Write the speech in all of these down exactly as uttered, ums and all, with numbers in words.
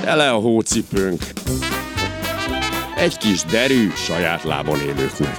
Tele a hócipőnk. Egy kis derű saját lábon élőknek.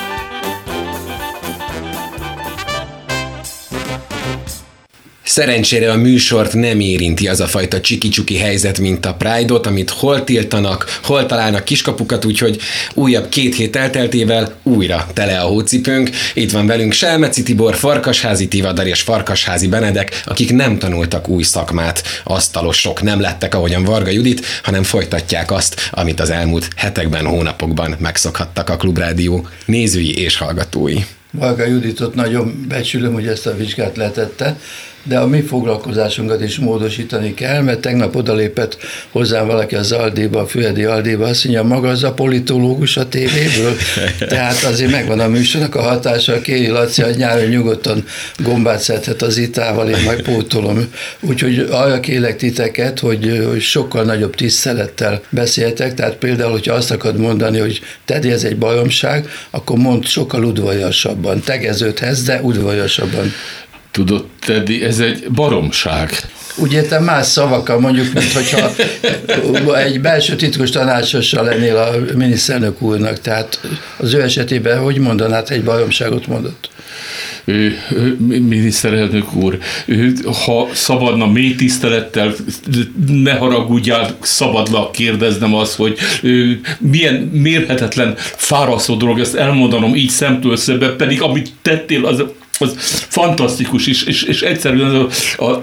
Szerencsére a műsort nem érinti az a fajta csiki-csuki helyzet, mint a Pride-ot, amit hol tiltanak, hol találnak kiskapukat, úgyhogy újabb két hét elteltével újra tele a hócipőnk. Itt van velünk Selmeci Tibor, Farkasházi Tivadar és Farkasházi Benedek, akik nem tanultak új szakmát, asztalosok nem lettek, ahogyan Varga Judit, hanem folytatják azt, amit az elmúlt hetekben, hónapokban megszokhattak a Klubrádió nézői és hallgatói. Varga Juditot nagyon becsülöm, hogy ezt a vizsgát letette, de a mi foglalkozásunkat is módosítani kell, mert tegnap odalépett hozzám valaki az Aldéba, a Füredi Aldéba, azt mondja, maga az a politológus a tévéből, tehát azért megvan a műsornak a hatása, Kéri Laci, hogy nyáron nyugodtan gombát szedhet az itával, én majd pótolom. Úgyhogy arra kérlek titeket, hogy, hogy sokkal nagyobb tisztelettel beszéltek, tehát például, hogyha azt akarod mondani, hogy Teddy, ez egy bajomság, akkor mondd sokkal udvariasabban, tegeződhetsz, de udvariasabban. Tudod, Teddy, ez egy baromság. Úgy értem, más szavakkal mondjuk, mint hogyha egy belső titkos tanácsossal lennél a miniszterelnök úrnak, tehát az ő esetében hogy mondanád, egy bajomságot mondott? Ő, miniszterelnök úr, ő, ha szabadna mély tisztelettel, ne haragudjál, szabadlak kérdeznem azt, hogy ő, milyen mérhetetlen fárasztó dolog ezt elmondanom így szemtől szembe, pedig amit tettél, az az fantasztikus, és, és, és egyszerűen a, a,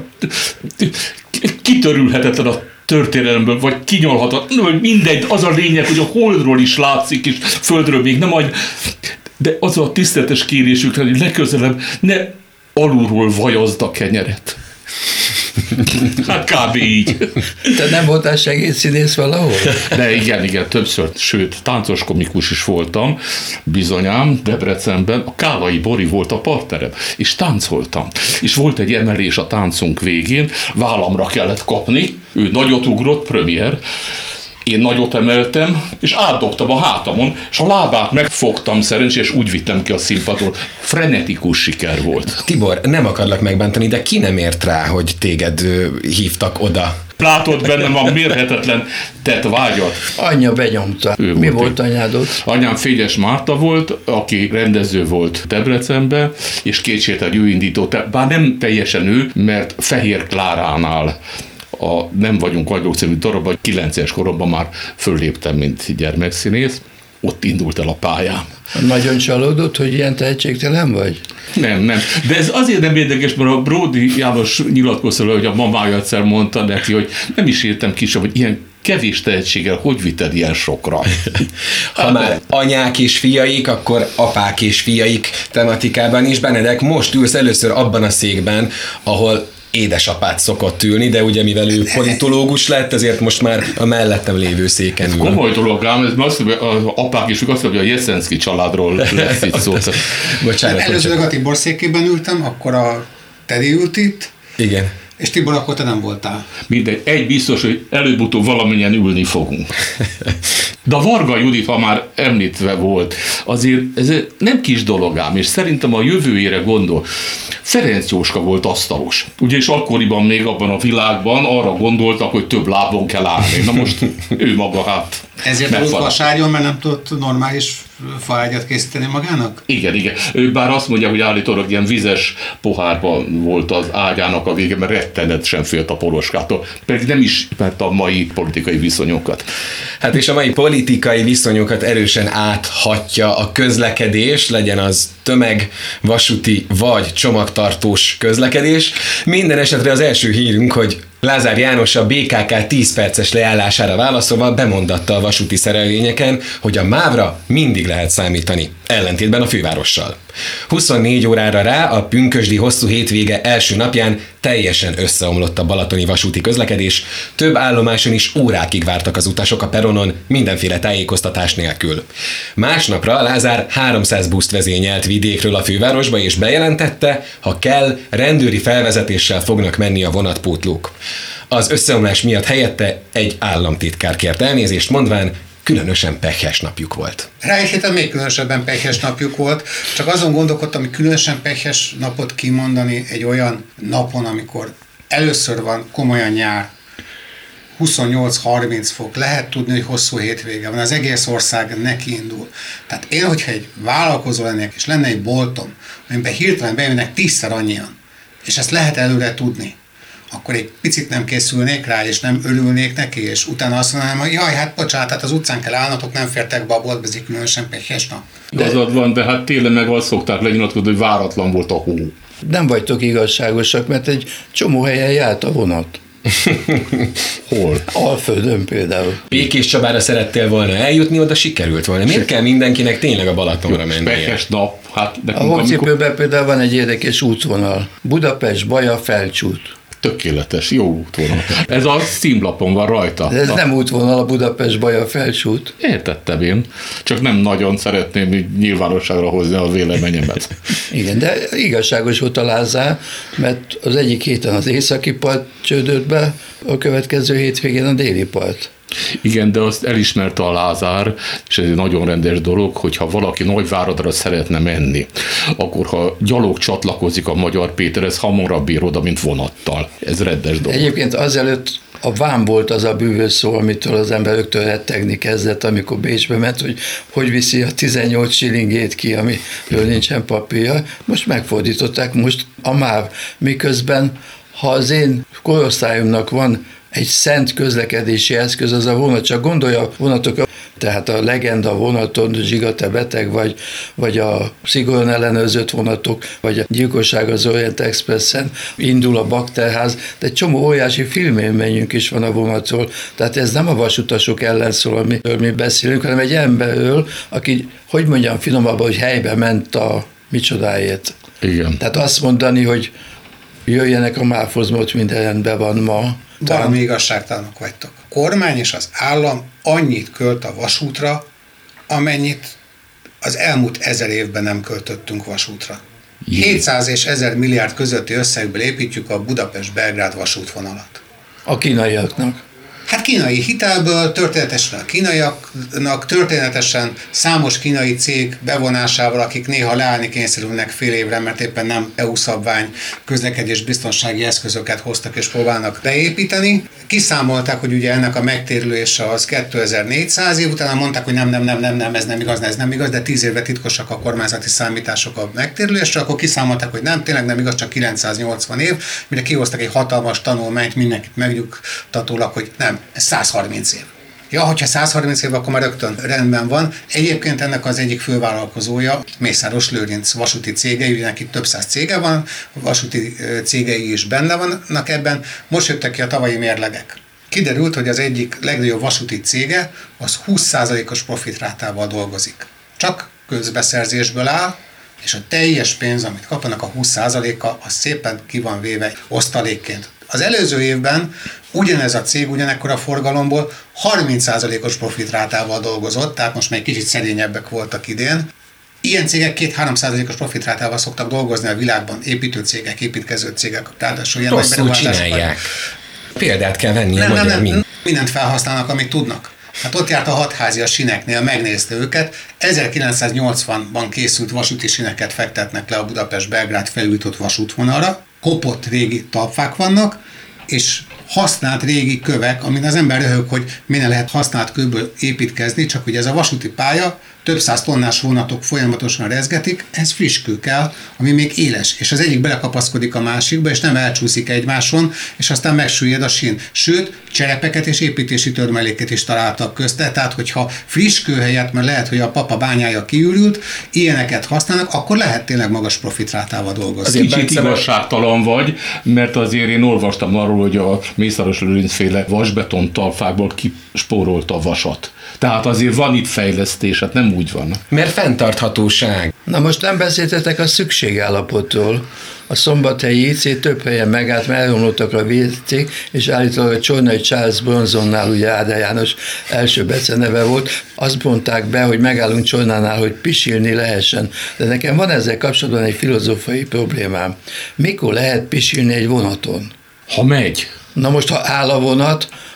kitörülhetetlen a történelemből, vagy kinyolhatatlan, vagy mindegy, az a lényeg, hogy a holdról is látszik, és földről még nem majd, de az a tiszteletes kérésük, hogy legközelebb ne alulról vajazd a kenyeret. Hát kb. Így. Te nem voltál segédszínész valahol? De igen, igen, többször, sőt, táncos komikus is voltam, bizonyám, Debrecenben, a Kávai Bori volt a partnerem, és táncoltam. És volt egy emelés a táncunk végén, vállamra kellett kapni, ő nagyot ugrott, premier, én nagyot emeltem, és átdobtam a hátamon, és a lábát megfogtam szerencsére, és úgy vittem ki a színpadról. Frenetikus siker volt. Tibor, nem akarlak megbántani, de ki nem ért rá, hogy téged hívtak oda? Látod bennem a mérhetetlen tett vágyat. Anyja benyomta. Ő Mi volt, volt anyádod? Anyám Fényes Márta volt, aki rendező volt Debrecenben, és kétségtelen ő indított, bár nem teljesen ő, mert Fehér Kláránál a Nem vagyunk vagyok című darabban, kilenc éves koromban már fölléptem, mint gyermekszínész. Ott indult el a pályám. Nagyon csalódott, hogy ilyen tehetségtelen vagy? Nem, nem. De ez azért nem érdekes, mert a Bródi János nyilatkozta, hogy a mamája egyszer mondta neki, hogy nem is értem ki sem, hogy ilyen kevés tehetséggel hogy vited ilyen sokra. Ha már anyák és fiaik, akkor apák és fiaik tematikában is. Benedek, most ülsz először abban a székben, ahol édesapát szokott ülni, de ugye mivel ő politológus lett, ezért most már a mellettem lévő széken ül. Komoly dolog ám, ez azt mondja, az apák is, azt mondja, hogy a Jeszenszky családról lesz itt szó. Bocsánat. Először a Tibor székében ültem, akkor a Teddy ült itt. Igen. És Tibor, akkor te nem voltál. Mindegy, egy biztos, hogy előbb-utóbb valamennyien ülni fogunk. De a Varga Judit, ha már említve volt, azért ez nem kis dolog ám, és szerintem a jövőjére gondol. Ferenc Jóska volt asztalos. Ugye, és akkoriban még abban a világban arra gondoltak, hogy több lábon kell állni. Na most ő maga hát ezért aludt a sárjon, mert nem tudott normális faágyat készíteni magának? Igen, igen. Ő bár azt mondja, hogy állítólag ilyen vizes pohárban volt az ágyának a vége, mert rettenet sem félt a poroskától. Pedig nem ismerte a mai politikai viszonyokat. Hát és a mai politikai viszonyokat erősen áthatja a közlekedés, legyen az tömeg, vasúti vagy csomagtartós közlekedés. Minden esetre az első hírünk, hogy Lázár János a bé ká ká tíz perces leállására válaszolva bemondatta a vasúti szerelvényeken, hogy a mávra mindig lehet számítani, ellentétben a fővárossal. huszonnégy órára rá a pünkösdi hosszú hétvége első napján teljesen összeomlott a balatoni vasúti közlekedés, több állomáson is órákig vártak az utasok a peronon mindenféle tájékoztatás nélkül. Másnapra Lázár háromszáz buszt vezényelt vidékről a fővárosba és bejelentette, ha kell, rendőri felvezetéssel fognak menni a vonatpótlók. Az összeomlás miatt helyette egy államtitkár kért elnézést, mondván, különösen pekhes napjuk volt. Rá egy héten még különösebben pekhes napjuk volt, csak azon gondolkodtam, hogy különösen pekhes napot kimondani egy olyan napon, amikor először van komolyan nyár. huszonnyolc-harminc fok, lehet tudni, hogy hosszú hétvége van, az egész ország nekiindul. Tehát én, hogyha egy vállalkozó lennék, és lenne egy boltom, amiben hirtelen bejönnek tízszer annyian, és ezt lehet előre tudni, akkor egy picit nem készülnék rá, és nem örülnék neki, és utána azt mondanám, hogy jaj, hát bocsánat, hát az utcán kell állnatok, nem fértek be a boltba, ez egy különösen pehjes nap. Igazad van, de hát télen meg azt szokták lenyilatkozni, hogy váratlan volt a hó. Nem vagytok igazságosak, mert egy csomó helyen járt a vonat. Hol? Alföldön például. Békés Csabára szerettél volna eljutni, oda sikerült volna. Miért kell mindenkinek tényleg a Balatonra mennie? Pehjes nap. Hát A Hócipőben például van egy érdekes útvonal. Budapest, Baja, Felcsút. Tökéletes, jó útvonal. Ez a címlapon van rajta. De ez a... nem útvonal, a Budapest, Baja, Felcsút. Értettem én. Csak nem nagyon szeretném nyilvánosságra hozni a véleményemet. Igen, de igazságos volt a Lázár, mert az egyik héten az északi part csődött be, a következő hétvégén a déli part. Igen, de azt elismerte a Lázár, és ez egy nagyon rendes dolog, hogyha valaki Nagyváradra szeretne menni, akkor ha gyalog csatlakozik a Magyar Péterhez, hamarabb ér oda, mint vonattal. Ez rendes dolog. Egyébként azelőtt a vám volt az a bűvös szó, amitől az ember rögtön rettegni kezdett, amikor Bécsbe ment, hogy hogy viszi a tizennyolc shillingét ki, amiről nincsen papírja. Most megfordították, most a MÁV. Miközben, ha az én korosztályomnak van egy szent közlekedési eszköz, az a vonat, csak gondolja a vonatok, tehát a legenda vonaton, Zsiga, te beteg vagy, vagy a szigorúan ellenőrzött vonatok, vagy a gyilkosság az Orient Expressen, indul a Bakterház, de egy csomó óriási filmélményünk is van a vonatról, tehát ez nem a vasutasok ellen szól, amiről mi beszélünk, hanem egy emberről, aki, hogy mondjam finomabban, hogy helybe ment a micsodáért. Igen. Tehát azt mondani, hogy jöjjenek a MÁV-hoz, most minden rendben van ma. Valami igazságtalanok vagytok. A kormány és az állam annyit költ a vasútra, amennyit az elmúlt ezer évben nem költöttünk vasútra. hétszáz és ezer milliárd közötti összegből építjük a Budapest-Belgrád vasútvonalat. A kínaiaknak. Hát kínai hitelből, történetesen a kínaiaknak, történetesen számos kínai cég bevonásával, akik néha leállni kényszerülnek fél évre, mert éppen nem é u szabvány közlekedés biztonsági eszközöket hoztak és próbálnak beépíteni. Kiszámolták, hogy ugye ennek a megtérülése az kétezer-négyszáz év, utána mondták, hogy nem, nem, nem, nem, nem, ez nem igaz, ez nem igaz, de tíz évre titkosak a kormányzati számítások a megtérülésre, akkor kiszámolták, hogy nem, tényleg nem igaz, csak kilencszáznyolcvan év, mire kihoztak egy hatalmas tanulmányt, mindenkit megnyugtatólag, hogy nem, ez száz harminc év. Ja, hogyha száz harminc év, akkor már rögtön rendben van. Egyébként ennek az egyik fővállalkozója, Mészáros Lőrinc vasúti cégei, ugye neki több száz cége van, vasúti cégei is benne vannak ebben. Most jöttek ki a tavalyi mérlegek. Kiderült, hogy az egyik legnagyobb vasúti cége az húsz százalékos profitrátával dolgozik. Csak közbeszerzésből áll, és a teljes pénz, amit kapnak, a húsz százaléka, az szépen ki van véve osztalékként. Az előző évben ugyanez a cég ugyanekkor a forgalomból harminc százalékos profitrátával dolgozott, tehát most már egy kicsit szerényebbek voltak idén. Ilyen cégek két-három százalékos profitrátával szoktak dolgozni a világban, építőcégek, építkező cégek. Rosszul csinálják. Példát kell venni nem, a magyar nem, mind. Mindent felhasználnak, amit tudnak. Hát ott járt a hatházi a sineknél, megnézte őket. ezerkilencszáznyolcvanban készült vasúti sineket fektetnek le a Budapest-Belgrád felújított vasútvonalra. Kopott régi talpfák vannak, és használt régi kövek, amin az ember röhög, hogy minél lehet használt kőből építkezni, csak hogy ez a vasúti pálya, több száz tonnás vonatok folyamatosan rezgetik, ez friss kő kell, ami még éles, és az egyik belekapaszkodik a másikba, és nem elcsúszik egymáson, és aztán megsüllyed a sín. Sőt, cserepeket és építési törmeléket is találtak közte, tehát hogyha friss kő helyett, mert lehet, hogy a papa bányája kiürült, ilyeneket használnak, akkor lehet tényleg magas profitrátával dolgozni. Kicsit Bence igazságtalan vagy, mert azért én olvastam arról, hogy a Mészáros Lőrinc féle vasbeton talpákból kispórolta a vasat. Tehát azért van itt fejlesztés, hát nem úgy van. Mert fenntarthatóság. Na most nem beszéltetek a szükségállapotról. A szombathelyi í cé több helyen megállt, mert elromlottak a vécék, és állítólag a Csornai Charles Bronzonnál, ugye Áder János első beceneve volt, azt mondták be, hogy megállunk Csornánál, hogy pisilni lehessen. De nekem van ezzel kapcsolatban egy filozófiai problémám. Mikor lehet pisilni egy vonaton? Ha megy. Na most, ha áll a vonat,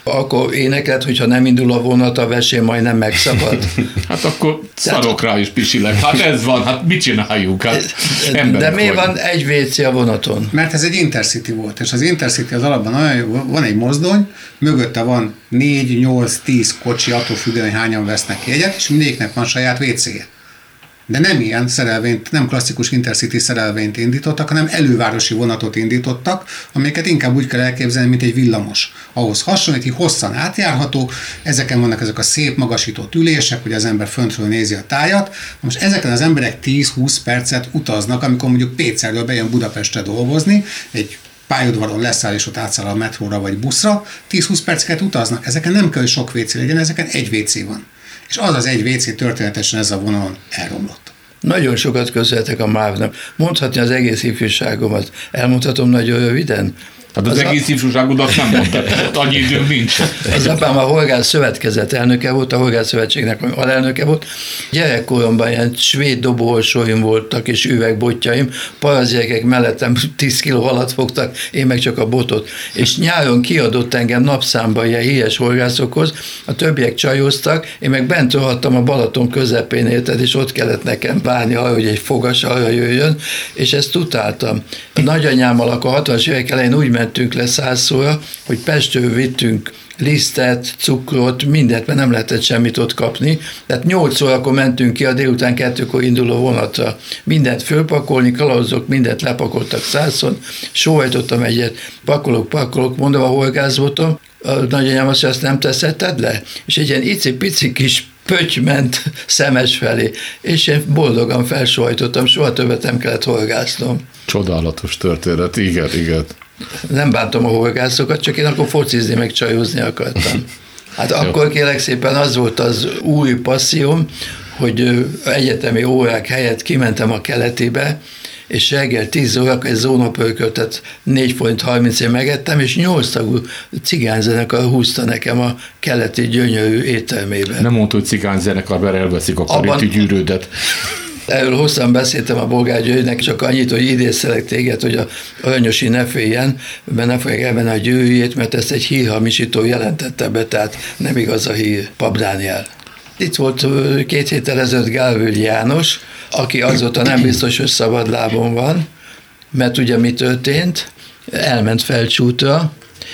Akkor énekelt, hogyha nem indul a vonat, a vesén majdnem megszakad. Hát akkor szarok rá is pisilek. Hát ez van, hát mit csináljuk? Hát de miért van egy vé cé a vonaton? Mert ez egy Intercity volt, és az Intercity az alapban olyan jó, van egy mozdony, mögötte van négy, nyolc, tíz kocsi, attól függően, hogy hányan vesznek jegyet, és mindegyiknek van saját vé cé-je. De nem ilyen szerelvényt, nem klasszikus Intercity szerelvényt indítottak, hanem elővárosi vonatot indítottak, amiket inkább úgy kell elképzelni, mint egy villamos. Ahhoz hasonlít, hogy hosszan átjárható, ezeken vannak ezek a szép magasított ülések, hogy az ember föntről nézi a tájat. Most ezeken az emberek tíz-húsz percet utaznak, amikor mondjuk Pécserről bejön Budapestre dolgozni, egy pályaudvaron leszáll, és ott átszáll a metróra vagy buszra, tíz-húsz perceket utaznak. Ezeken nem kell, hogy sok vé cé legyen, ezeken egy vé cé van. És az az egy vé cé történetesen ez a vonalon elromlott. Nagyon sokat köszönhetek a MÁV-nak. Mondhatni az egész ifjúságomat. Elmondhatom nagyon röviden? Hát az, az egész a... ifjúságodat nem mondtad, annyi időm nincs. Az apám a Horgász Szövetkezet elnöke volt, a Horgász Szövetségnek alelnöke volt. Gyerekkoromban ilyen svéd dobóorsóim voltak, és üvegbotjaim, parazsgyerekek mellettem tíz kiló alatt fogtak, én meg csak a botot. És nyáron kiadott engem napszámba ilyen híres horgászokhoz, a többiek csajoztak, én meg bent rohadtam a Balaton közepén, érted, és ott kellett nekem várni arra, hogy egy fogas arra jöjjön, és ezt utáltam. A nagyanyámmal akkor a hatvanas évek elején úgy mentünk le Szászóra, hogy Pestről vittünk lisztet, cukrot, mindent, mert nem lehetett semmit ott kapni. Tehát nyolc órakor mentünk ki a délután kettőkor induló vonatra. Mindent fölpakolni, kalauzok mindent lepakoltak Szászon, sóhajtottam egyet, pakolok, pakolok, mondom a horgászbotom, a nagyanyám azt, hogy azt nem teszetted le? És egy ilyen icipici kis pötty ment Szemes felé, és én boldogan felsóhajtottam, soha többet nem kellett horgásznom. Csodálatos történet, igen, igen. Nem bántom a horgászokat, csak én akkor focizni, meg csajozni akartam. Hát akkor kérlek szépen az volt az új passzióm, hogy egyetemi órák helyett kimentem a Keletibe, és reggel tíz órakor egy zónapörköltet négy forint harmincért megettem, és nyolc tagú cigányzenekar húzta nekem a Keleti gyönyörű éttermében. Nem mondta, hogy cigányzenekar, mert elveszik a karinti gyűrűdet. Erről hosszan beszéltem a Bolgár Györgynek, csak annyit, hogy idézzelek téged, hogy a Arnyosi ne féljen, mert ne fogják elvenni a gyűrűjét, mert ezt egy hírhamisító jelentette be, tehát nem igaz a hír, Pap Dániel. Itt volt két héttel ezelőtt Gálvölgyi János, aki azóta nem biztos, hogy szabadlábon van, mert ugye mi történt, elment Felcsútra,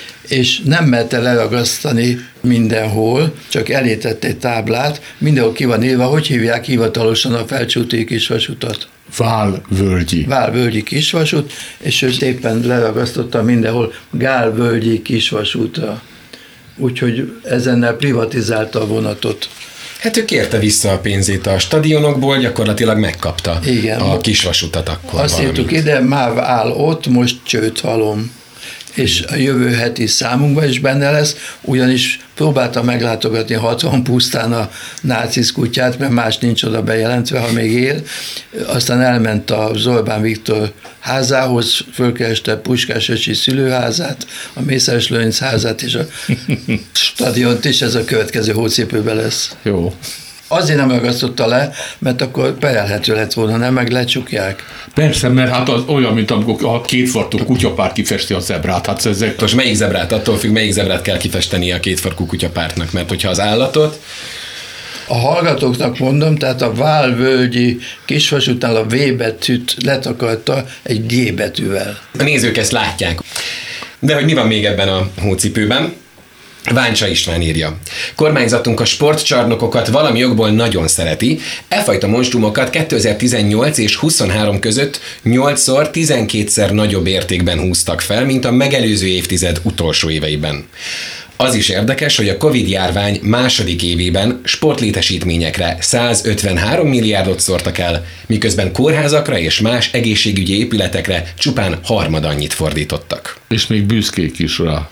és nem merte leragasztani mindenhol, csak elétett egy táblát, mindenhol ki van írva, hogy hívják hivatalosan a Felcsúti kisvasutat. Válvölgyi. Válvölgyi kisvasút, és ő éppen leragasztotta mindenhol Gálvölgyi kisvasútra. Úgyhogy ezennel privatizálta a vonatot. Hát ő kérte vissza a pénzét a stadionokból, gyakorlatilag megkapta igen, a kisvasutat akkor. Azt valamit. írtuk ide, MÁV áll ott, most csődhalom. És a jövő heti számunkban is benne lesz, ugyanis próbáltam meglátogatni hatvan pusztán a nácisz kutyát, mert más nincs oda bejelentve, ha még él. Aztán elment a Orbán Viktor házához, fölkereste Puskás öcsi szülőházát, a Mészáros Lőrinc házát és a stadiont is, ez a következő hócipőben lesz. Jó. Azért nem ragasztotta le, mert akkor perelhető lett volna, nem, meg lecsukják. Persze, mert hát az olyan, mint amikor a kétfarkú kutyapár kifesti a zebrát. Hát ezek... Most melyik zebrát? Attól függ, melyik zebrát kell kifesteni a kétfarkú kutyapártnak, mert hogyha az állatot... A hallgatóknak mondom, tehát a Válvölgyi kisvasútnál a V betűt letakarta egy G betűvel. A nézők ezt látják. De hogy mi van még ebben a hócipőben? Váncsa István írja. Kormányzatunk a sportcsarnokokat valami jogból nagyon szereti. E fajta monstrumokat kétezer-tizennyolc és huszonhárom között nyolcszor, tizenkétszer nagyobb értékben húztak fel, mint a megelőző évtized utolsó éveiben. Az is érdekes, hogy a Covid-járvány második évében sportlétesítményekre százötvenhárom milliárdot szórtak el, miközben kórházakra és más egészségügyi épületekre csupán harmad annyit fordítottak. És még büszkék is rá.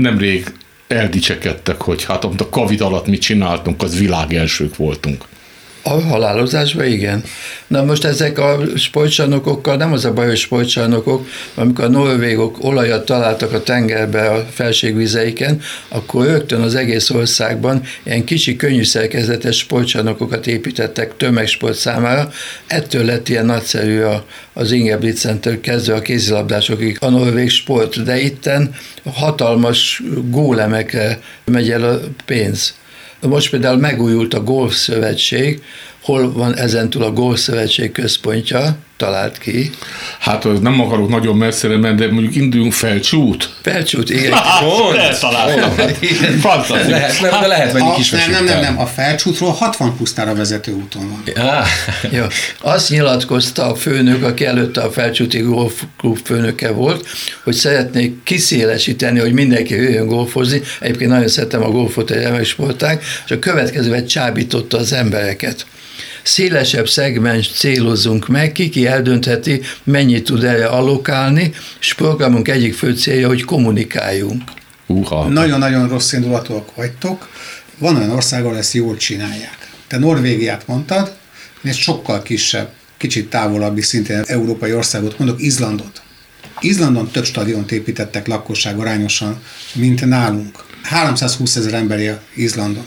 Nemrég eldicsekedtek, hogy hát a Covid alatt mit csináltunk, az világ elsők voltunk. A halálozásban igen. Na most ezek a sportcsarnokokkal nem az a baj, hogy sportcsarnokok, amikor a norvégok olajat találtak a tengerbe a felségvizeiken, akkor rögtön az egész országban ilyen kicsi, könnyű szerkezetes sportcsarnokokat építettek tömegsport számára. Ettől lett ilyen nagyszerű a, az Ingebrigtsentől kezdve a kézilabdásokig a norvég sport, de itten hatalmas gólemekre megy el a pénz. Most például megújult a Golf Szövetség, hol van ezentúl a Golf Szövetség központja, talált ki. Hát nem akarok nagyon messzire menni, de mondjuk induljunk Felcsút. Felcsút, igen. Eltaláltam. Fantasztikus. Lehet, nem, de lehet menni Kisvasúttal. Nem, nem, nem, a Felcsútról hatvan pusztára vezető úton van. Ah. Jó. Azt nyilatkozta a főnök, aki előtte a Felcsúti golfklub főnöke volt, hogy szeretnék kiszélesíteni, hogy mindenki jöjjön golfozni. Egyébként nagyon szeretem a golfot, egy remek sportág, és a következővel csábította az embereket. Szélesebb szegmens célozzunk meg, ki eldöntheti, mennyit tud erre allokálni, és programunk egyik fő célja, hogy kommunikáljunk. Uha. Nagyon-nagyon rossz indulatúak vagytok. Van olyan ország, ahol ezt jól csinálják. Te Norvégiát mondtad, és sokkal kisebb, kicsit távolabbi szintén európai országot mondok, Izlandot. Izlandon több stadiont építettek lakosság arányosan, mint nálunk. háromszázhúszezer ember él Izlandon.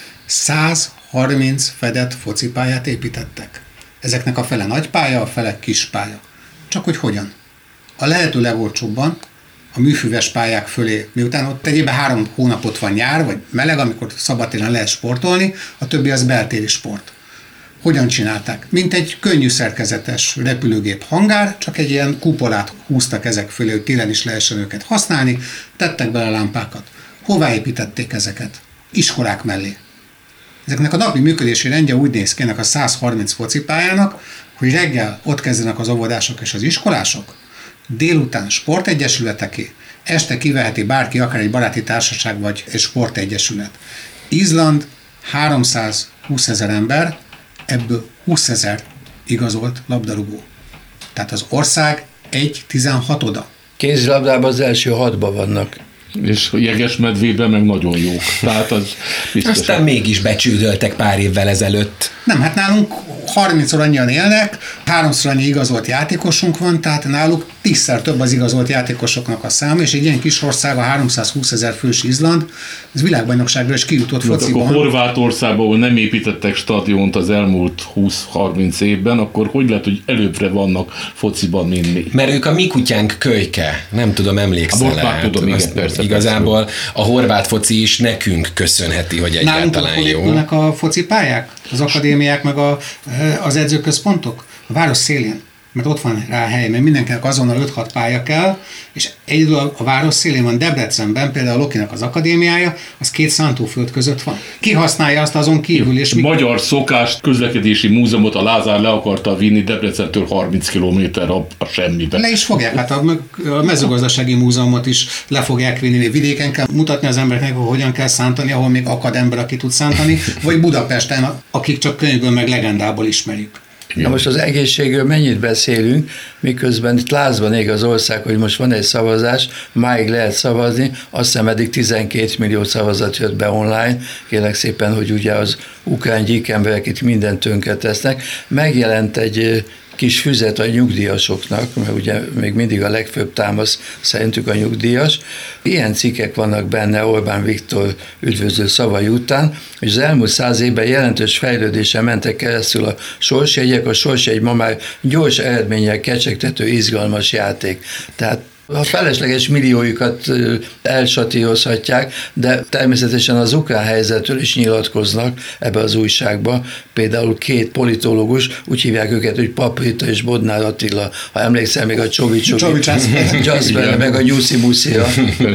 százharminc fedett focipályát építettek. Ezeknek a fele nagy pálya, a fele kis pálya. Csak hogy hogyan? A lehető legolcsóbban a műfüves pályák fölé, miután ott egyébben három hónapot van nyár, vagy meleg, amikor szabadtéren lehet sportolni, a többi az beltéri sport. Hogyan csinálták? Mint egy könnyű szerkezetes repülőgép hangár, csak egy ilyen kupolát húztak ezek fölé, hogy télen is lehessen őket használni, tettek bele lámpákat. Hová építették ezeket? Iskolák mellé. Ezeknek a napi működési rendje úgy néz ki ennek a százharminc focipályának, hogy reggel ott kezdenek az óvodások és az iskolások, délután sportegyesületeké, este kiveheti bárki, akár egy baráti társaság vagy egy sportegyesület. Izland háromszázhúszezer ember, ebből húszezer igazolt labdarúgó. Tehát az ország egy tizenhatoda. Kézilabdában az első hatban vannak. És Jegesmedvében meg nagyon jók. Tehát az biztos. Aztán mégis becsődöltek pár évvel ezelőtt. Nem, hát nálunk harmincszor annyian élnek, háromszor annyi igazolt játékosunk van, tehát náluk tízszer több az igazolt játékosoknak a száma, és egy ilyen kis ország, a háromszázhúszezer fős Izland, ez világbajnokságra is kijutott fociban. Akkor Horvátországban, ahol nem építettek stadiont az elmúlt húsz-harminc évben, akkor hogy lehet, hogy előbbre vannak fociban, mint mi? Mert ők a mi kutyánk kölyke, nem tudom, emlékszel Most már tudom, igen, persze. Igazából a horvát foci is nekünk köszönheti, hogy egyáltalán jó. Nálunk a focipályák, az akadémiák, meg a, az edzőközpontok a város szélén, mert ott van rá hely, mert mindenkinek azonnal öt-hat pálya kell, és egyedül a, a város szélén van Debrecenben, például a Lokinak az akadémiája, az két szántóföld között van. Ki használja azt azon kívül? És mi... Magyar szokást, közlekedési múzeumot a Lázár le akarta vinni Debrecentől harminc kilométerre a, a semmibe. Le is fogják, hát a, a mezőgazdasági múzeumot is le fogják vinni, vidéken kell mutatni az embereknek, hogy hogyan kell szántani, ahol még akad ember, aki tud szántani, vagy Budapesten, akik csak könyvből meg legendából ismerjük. Na most az egészségről mennyit beszélünk, miközben itt lázban ég az ország, hogy most van egy szavazás, máig lehet szavazni, azt hiszem eddig tizenkét millió szavazat jött be online, kérlek szépen, hogy ugye az ukrán gyíkemberek itt mindent tönkre tesznek. Megjelent egy kis füzet a nyugdíjasoknak, mert ugye még mindig a legfőbb támasz szerintük a nyugdíjas. Ilyen cikkek vannak benne Orbán Viktor üdvözlő szavai után, hogy az elmúlt száz évben jelentős fejlődésen mentek keresztül a sorsjegyek, a sorsjegy ma már gyors eredménnyel kecsegtető izgalmas játék. Tehát a felesleges milliójukat elsatírozhatják, de természetesen az ukrán helyzetről is nyilatkoznak ebbe az újságba. Például két politológus, úgy hívják őket, hogy Paprita és Bodnár Attila, ha emlékszel még a Csovicsok, Jasper, meg a Nyuszi Muszira.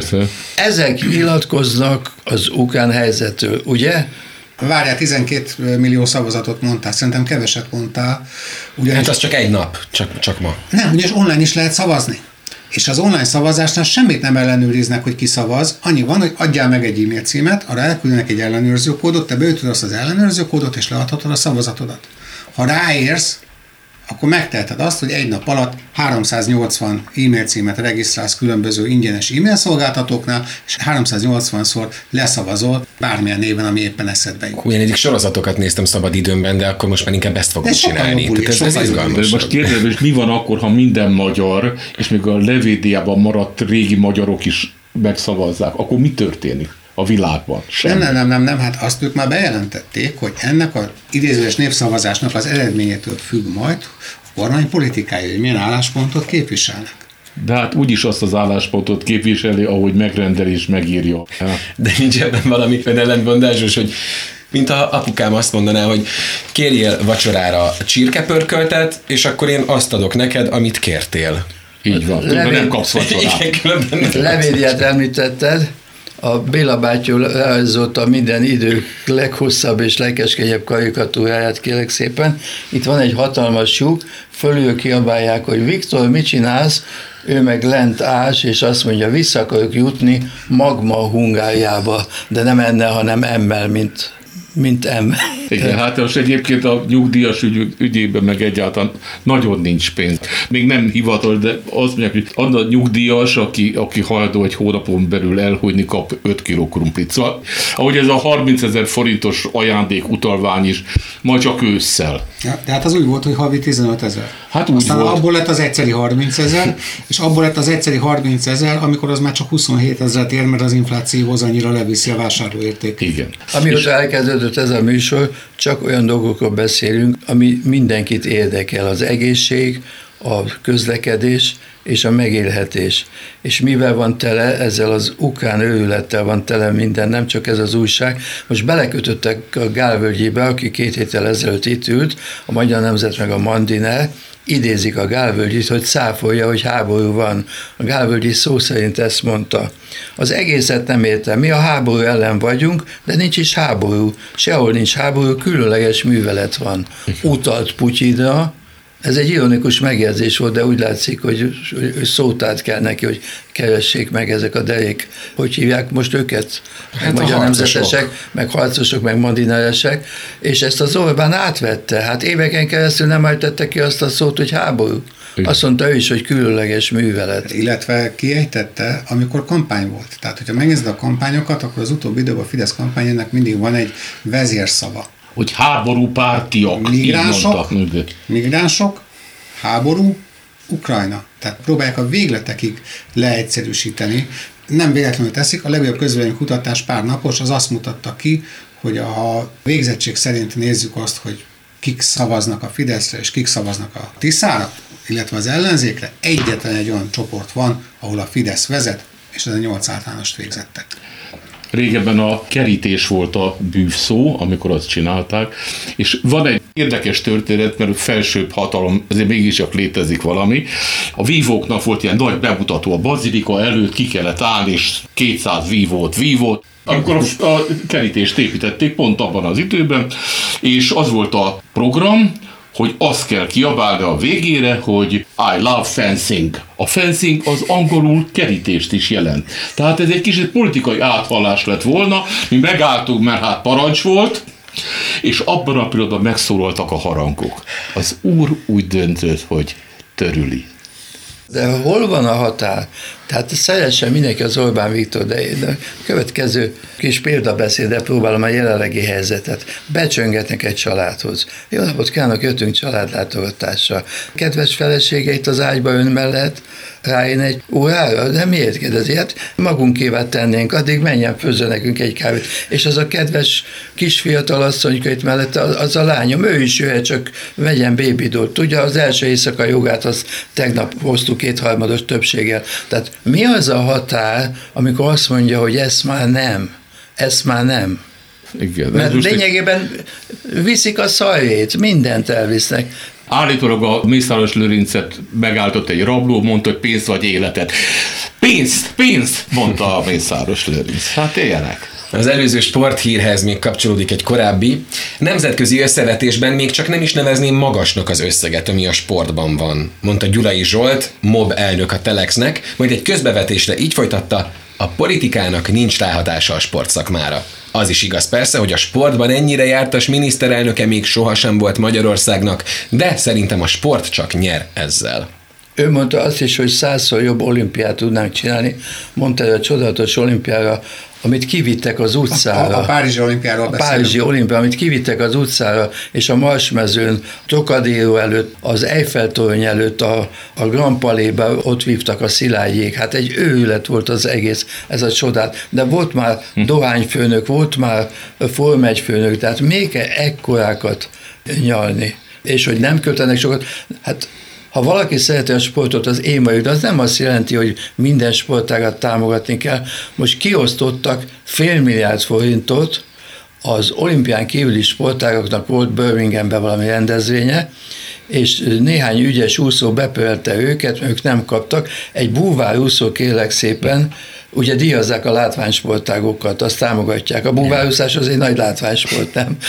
Ezek nyilatkoznak az ukrán helyzetről, ugye? Várjál, tizenkét millió szavazatot mondtál, szerintem keveset mondtál. Ugyanis... Hát az csak egy nap, csak, csak ma. Nem, ugyanis online is lehet szavazni. És az online szavazásnál semmit nem ellenőriznek, hogy ki szavaz. Annyi van, hogy adjál meg egy e-mail címet, arra elküldenek egy ellenőrzőkódot, te beütöd azt az ellenőrzőkódot, és leadhatod a szavazatodat. Ha ráérsz akkor megteheted azt, hogy egy nap alatt háromszáznyolcvan e-mail címet regisztrálsz különböző ingyenes e-mail szolgáltatóknál, és háromszáznyolcvanszor leszavazol bármilyen néven, ami éppen eszedbe jut. Ugyan egyik sorozatokat néztem szabad időmben, de akkor most már inkább ezt fogom csinálni. Jobbul, ez, ez izgalmas. Most kérdezem, hogy mi van akkor, ha minden magyar, és még a Levédiában maradt régi magyarok is megszavazzák, akkor mi történik a világban? Nem, nem, nem, nem, nem, hát azt ők már bejelentették, hogy ennek az idézőes népszavazásnak az eredményétől függ majd a kormány politikája, hogy milyen álláspontot képviselnek. De hát úgyis azt az álláspontot képviseli, ahogy megrendel és megírja. De nincs ebben valami ellentmondásos, hogy mint a apukám azt mondaná, hogy kérjél vacsorára csirkepörköltet, és akkor én azt adok neked, amit kértél. Így van, Levéd... nem kapsz vacsorát. Levédiát említetted, a Béla bátyó rajzolta minden idő leghosszabb és legkeskenyebb karikatúráját, kérlek szépen. Itt van egy hatalmas lyuk, fölül kiabálják, hogy Viktor, mit csinálsz? Ő meg lent ás, és azt mondja, vissza akarok jutni Magma Hungáriába, de nem ennel, hanem emmel, mint mint M. Igen, hát most egyébként a nyugdíjas ügy, ügyében meg egyáltalán nagyon nincs pénz. Még nem hivatalos, de azt mondják, hogy az a nyugdíjas, aki, aki hajlandó egy hónapon belül elhújni, kap öt kiló krumplit. Szóval, ahogy ez a harmincezer forintos ajándék utalvány is, majd csak ősszel. Ja, de hát az úgy volt, hogy havi tizenötezer. Hát úgy Aztán volt. Abból lett az egyszeri harmincezer, és abból lett az egyszeri harmincezer, amikor az már csak huszonhétezret ér, mert az inflációhoz annyira leviszi a vásárlóérték. Igen. Amióta elkezdődött ez a műsor, csak olyan dolgokról beszélünk, ami mindenkit érdekel, az egészség, a közlekedés és a megélhetés. És mivel van tele, ezzel az ukrán őrülettel van tele minden, nem csak ez az újság. Most belekötöttek a Gálvölgyébe, aki két héttel ezelőtt itt ült, a Magyar Nemzet meg a Mandinel, idézik a Gálvölgyit, hogy cáfolja, hogy háború van. A Gálvölgyi szó szerint ezt mondta. Az egészet nem értem, mi a háború ellen vagyunk, de nincs is háború. Sehol nincs háború, különleges művelet van. Utalt Putyinra, ez egy ironikus megjegyzés volt, de úgy látszik, hogy, hogy szótát kell neki, hogy keressék meg ezek a derék. Hogy hívják most őket? Meg Hát magyar harcosok. nemzetesek, meg harcosok, meg mandineresek, és ezt az Orbán átvette. Hát éveken keresztül nem ejtette ki azt a szót, hogy háború. Azt mondta ő is, hogy különleges művelet. Illetve kiejtette, amikor kampány volt. Tehát, hogyha megnézed a kampányokat, akkor az utóbbi időben a Fidesz kampányának mindig van egy vezérszava. Hogy háború pártiak. Migránsok, migránsok, háború, Ukrajna. Tehát próbálják a végletekig leegyszerűsíteni. Nem véletlenül teszik, a legjobb közvéleménykutatás pár napos, az azt mutatta ki, hogy a végzettség szerint nézzük azt, hogy kik szavaznak a Fideszre és kik szavaznak a Tiszára, illetve az ellenzékre, egyetlen egy olyan csoport van, ahol a Fidesz vezet, és ez a nyolc általánost végzettek. Régebben a kerítés volt a bűvszó, amikor azt csinálták, és van egy érdekes történet, mert a felsőbb hatalom, azért mégiscsak létezik valami. A vívóknak volt ilyen nagy bemutató a bazilika előtt, ki kellett állni, és kétszáz vívót vívott. Amikor a, a kerítést építették, pont abban az időben, és az volt a program, hogy azt kell kiabálni a végére, hogy I love fencing. A fencing az angolul kerítést is jelent. Tehát ez egy kicsit politikai áthallás lett volna, mi megálltunk, mert hát parancs volt, és abban a pillanatban megszólaltak a harangok. Az úr úgy döntött, hogy törüli. De hol van a határ? Tehát szeressen mindenki az Orbán Viktor, de én a következő kis példabeszéddel próbálom a jelenlegi helyzetet. Becsöngetnek egy családhoz. Jó napot kívánok, jöttünk családlátogatásra. Kedves felesége itt az ágyba ön mellett, rájön egy órára, de miért kérdezi? Hát magunkévá tennénk, addig menjen főzze nekünk egy kávét. És az a kedves kis fiatal asszonyka itt mellett, az a lányom, ő is jöhet, csak vegyen babydót. Tudja, az első éjszaka jogát azt tegnap hoztuk kétharmados többséggel. Tehát mi az a határ, amikor azt mondja, hogy ezt már nem, ezt már nem? Igen, Mert lényegében egy... viszik a szajrét, mindent elvisznek. Állítólag a Mészáros Lőrincet megálltott egy rabló, mondta, hogy pénzt vagy életet. Pénzt, pénzt, mondta a Mészáros Lőrinc. Hát éljenek. Az előző sporthírhez még kapcsolódik egy korábbi. Nemzetközi összevetésben még csak nem is nevezném magasnak az összeget, ami a sportban van, mondta Gyulai Zsolt, MOB elnök a Telexnek, majd egy közbevetésre így folytatta, a politikának nincs ráhatása a sportszakmára. Az is igaz persze, hogy a sportban ennyire jártas miniszterelnöke még sohasem volt Magyarországnak, de szerintem a sport csak nyer ezzel. Ő mondta azt is, hogy százszor jobb olimpiát tudnánk csinálni, mondta, hogy a csodálatos olimpiára, amit kivittek az utcára. A, a Párizsi olimpiáról A beszélünk. Párizsi olimpia, amit kivittek az utcára, és a Marsmezőn, Trocadéro előtt, az Eiffel-torony előtt, a, a Grand Palais-ben ott vívtak a Szilágyék. Hát egy őrület volt az egész, ez a csodát. De volt már dohányfőnök, volt már Forma egy főnök, tehát még ekkorákat nyalni. És hogy nem költenek sokat, hát ha valaki szereti a sportot, az én vagyok, de az nem azt jelenti, hogy minden sportágat támogatni kell. Most kiosztottak fél milliárd forintot, az olimpián kívüli sportágaknak volt Birminghamben valami rendezvénye, és néhány ügyes úszó bepölte őket, ők nem kaptak. Egy búvár úszó, kérlek szépen, ugye díjazzák a látványsportágokat, azt támogatják. A búvárúszás az egy nagy látványsport, nem?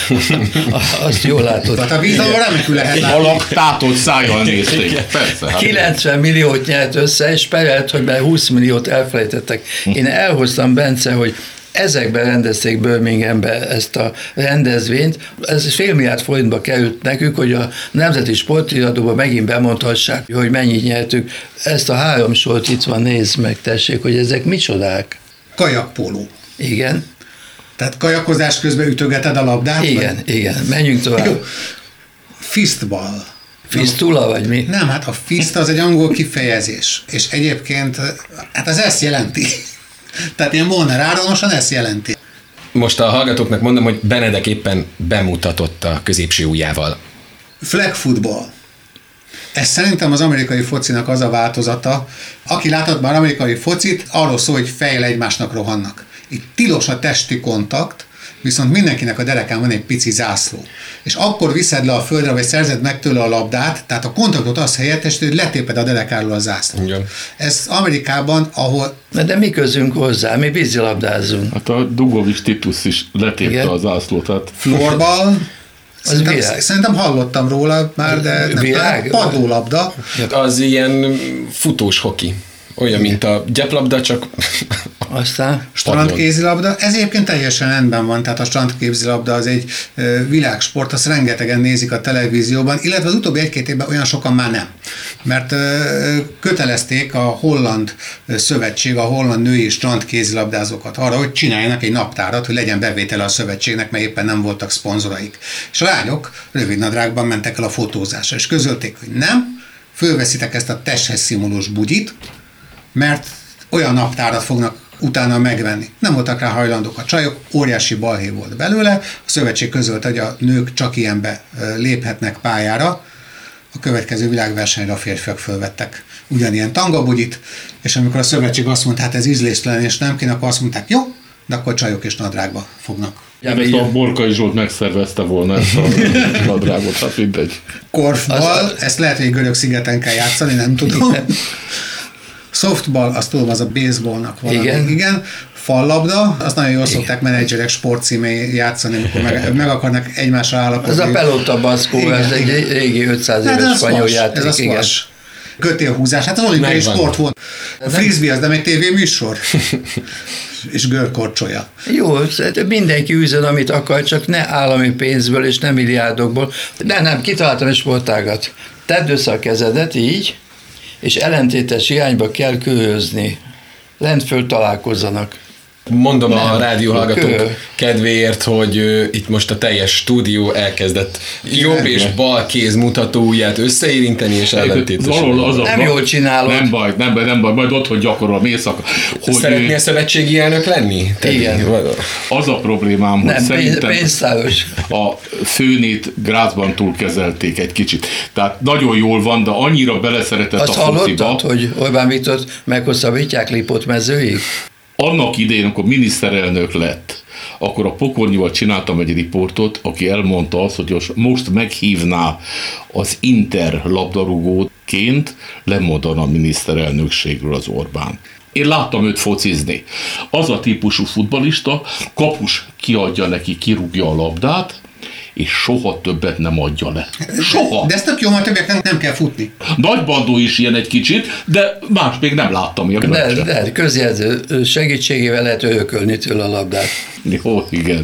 Azt jól látod. Tehát a vízalól remekül lehet látni. Alak tátott szájjal nézték. Persze. Hát. kilencven milliót nyert össze, és perelt, hogy már húsz milliót elfelejtettek. Én elhoztam, Bence, hogy ezekben rendezték Birminghambe ezt a rendezvényt. Ez fél milliárd forintba került nekünk, hogy a Nemzeti Sportiradóban megint bemondhassák, hogy mennyit nyertük. Ezt a három sort itt van, nézd meg, tessék, hogy ezek micsodák. Kajakpóló. Igen. Tehát kajakozás közben ütögeted a labdát? Igen, vagy? igen. Menjünk tovább. Jó. Fistball. Fistula vagy mi? Nem, hát a fist az egy angol kifejezés. És egyébként, hát az ezt jelenti. Tehát ilyen Molnár Áronosan ezt jelenti. Most a hallgatóknak mondom, hogy Benedek éppen bemutatott a középső ujjával. Flag football. Ez szerintem az amerikai focinak az a változata. Aki látott már amerikai focit, arról szól, hogy fejjel egymásnak rohannak. Itt tilos a testi kontakt, viszont mindenkinek a derekán van egy pici zászló. És akkor viszed le a földre, vagy szerzed meg tőle a labdát, tehát a kontaktot az helyettesíti, hogy letéped a derekáról a zászlót. Igen. Ez Amerikában, ahol... Na de mi közünk hozzá? Mi vízilabdázunk. Hát a Dugovics Titus is letépte Igen. a zászlót. Tehát... Florball, szerintem, virág. szerintem hallottam róla már, de nem Virág? tudom, padlólabda. Az ilyen futós hoki. Olyan, mint a gyeplabda, csak Aztán Strandkézilabda, ez egyébként teljesen rendben van, tehát a strandkézilabda az egy ö, világsport, azt rengetegen nézik a televízióban, illetve az utóbbi egy-két évben olyan sokan már nem. Mert ö, kötelezték a holland szövetség, a holland női strandkézilabdázókat arra, hogy csináljanak egy naptárat, hogy legyen bevétele a szövetségnek, mert éppen nem voltak szponzoraik. És a lányok rövidnadrágban mentek el a fotózásra, és közölték, hogy nem, fölveszitek ezt a testhez szimulós bugyit, mert olyan naptárat fognak utána megvenni. Nem voltak rá hajlandók a csajok, óriási balhé volt belőle, a szövetség közölte, hogy a nők csak ilyenbe léphetnek pályára, a következő világversenyre a férfiak fölvettek ugyanilyen tangabugyit, és amikor a szövetség azt mondta, hát ez ízléstelen és nem kéne, akkor azt mondták, jó, de akkor csajok és nadrágba fognak. Ja, ezt a Borkai Zsolt megszervezte volna ezt a nadrágot, hát mindegy. Korfball, ezt lehet, hogy görög szigeten kell játszani, nem tudom. Softball, azt tudom, az a baseballnak valami. Igen. Igen. Fallabda, azt nagyon jól szokták menedzserek sportcímé játszani, amikor meg, meg akarnak egymásra állapodni. ez a pelota baszkó, ez egy régi ötszáz éves spanyol játék. Ez a Igen. squash. Kötélhúzás, hát az olimpiai Megvan. sport volt. A frisbee az nem egy tévéműsor? És görkorcsolya. Jó, mindenki üzön, amit akar, csak ne állami pénzből és ne milliárdokból. De nem, kitaláltam egy sportágat. Tedd össze a kezedet így, és ellentétes irányba kell körözni. Lent föl találkozzanak. mondom Nem, a rádióhallgatók kő. kedvéért, hogy ö, itt most a teljes stúdió elkezdett jobb és bal kéz mutatóujját összeérinteni, és ellentétesen. Valahol az a Nem baj- jól csinálod. Nem baj, nem baj, nem baj, majd otthon gyakorol éjszaka. Hogy Szeretnél ő- szövetségi elnök lenni? Te Igen. az a problémám, hogy Nem, pénz, szerintem pénztáros. a főnét Grazban túlkezelték egy kicsit. Tehát nagyon jól van, de annyira beleszeretett Azt a fociba. hallottad, hogy Orbán Viktor meghosszabbítják Lipót mezőig? Annak idején, amikor miniszterelnök lett, akkor a Pokornyival csináltam egy riportot, aki elmondta azt, hogy most meghívná az Inter labdarúgóként, lemondana a miniszterelnökségről az Orbán. Én láttam őt focizni. Az a típusú futballista, kapus kiadja neki, kirúgja a labdát, és soha többet nem adja le. Soha. De ez tök jó, mert többieknek nem kell futni. Nagy Bandó is ilyen egy kicsit, de más még nem láttam. De, de közjegyző segítségével lehet örökölni tőle a labdát. Jó, igen.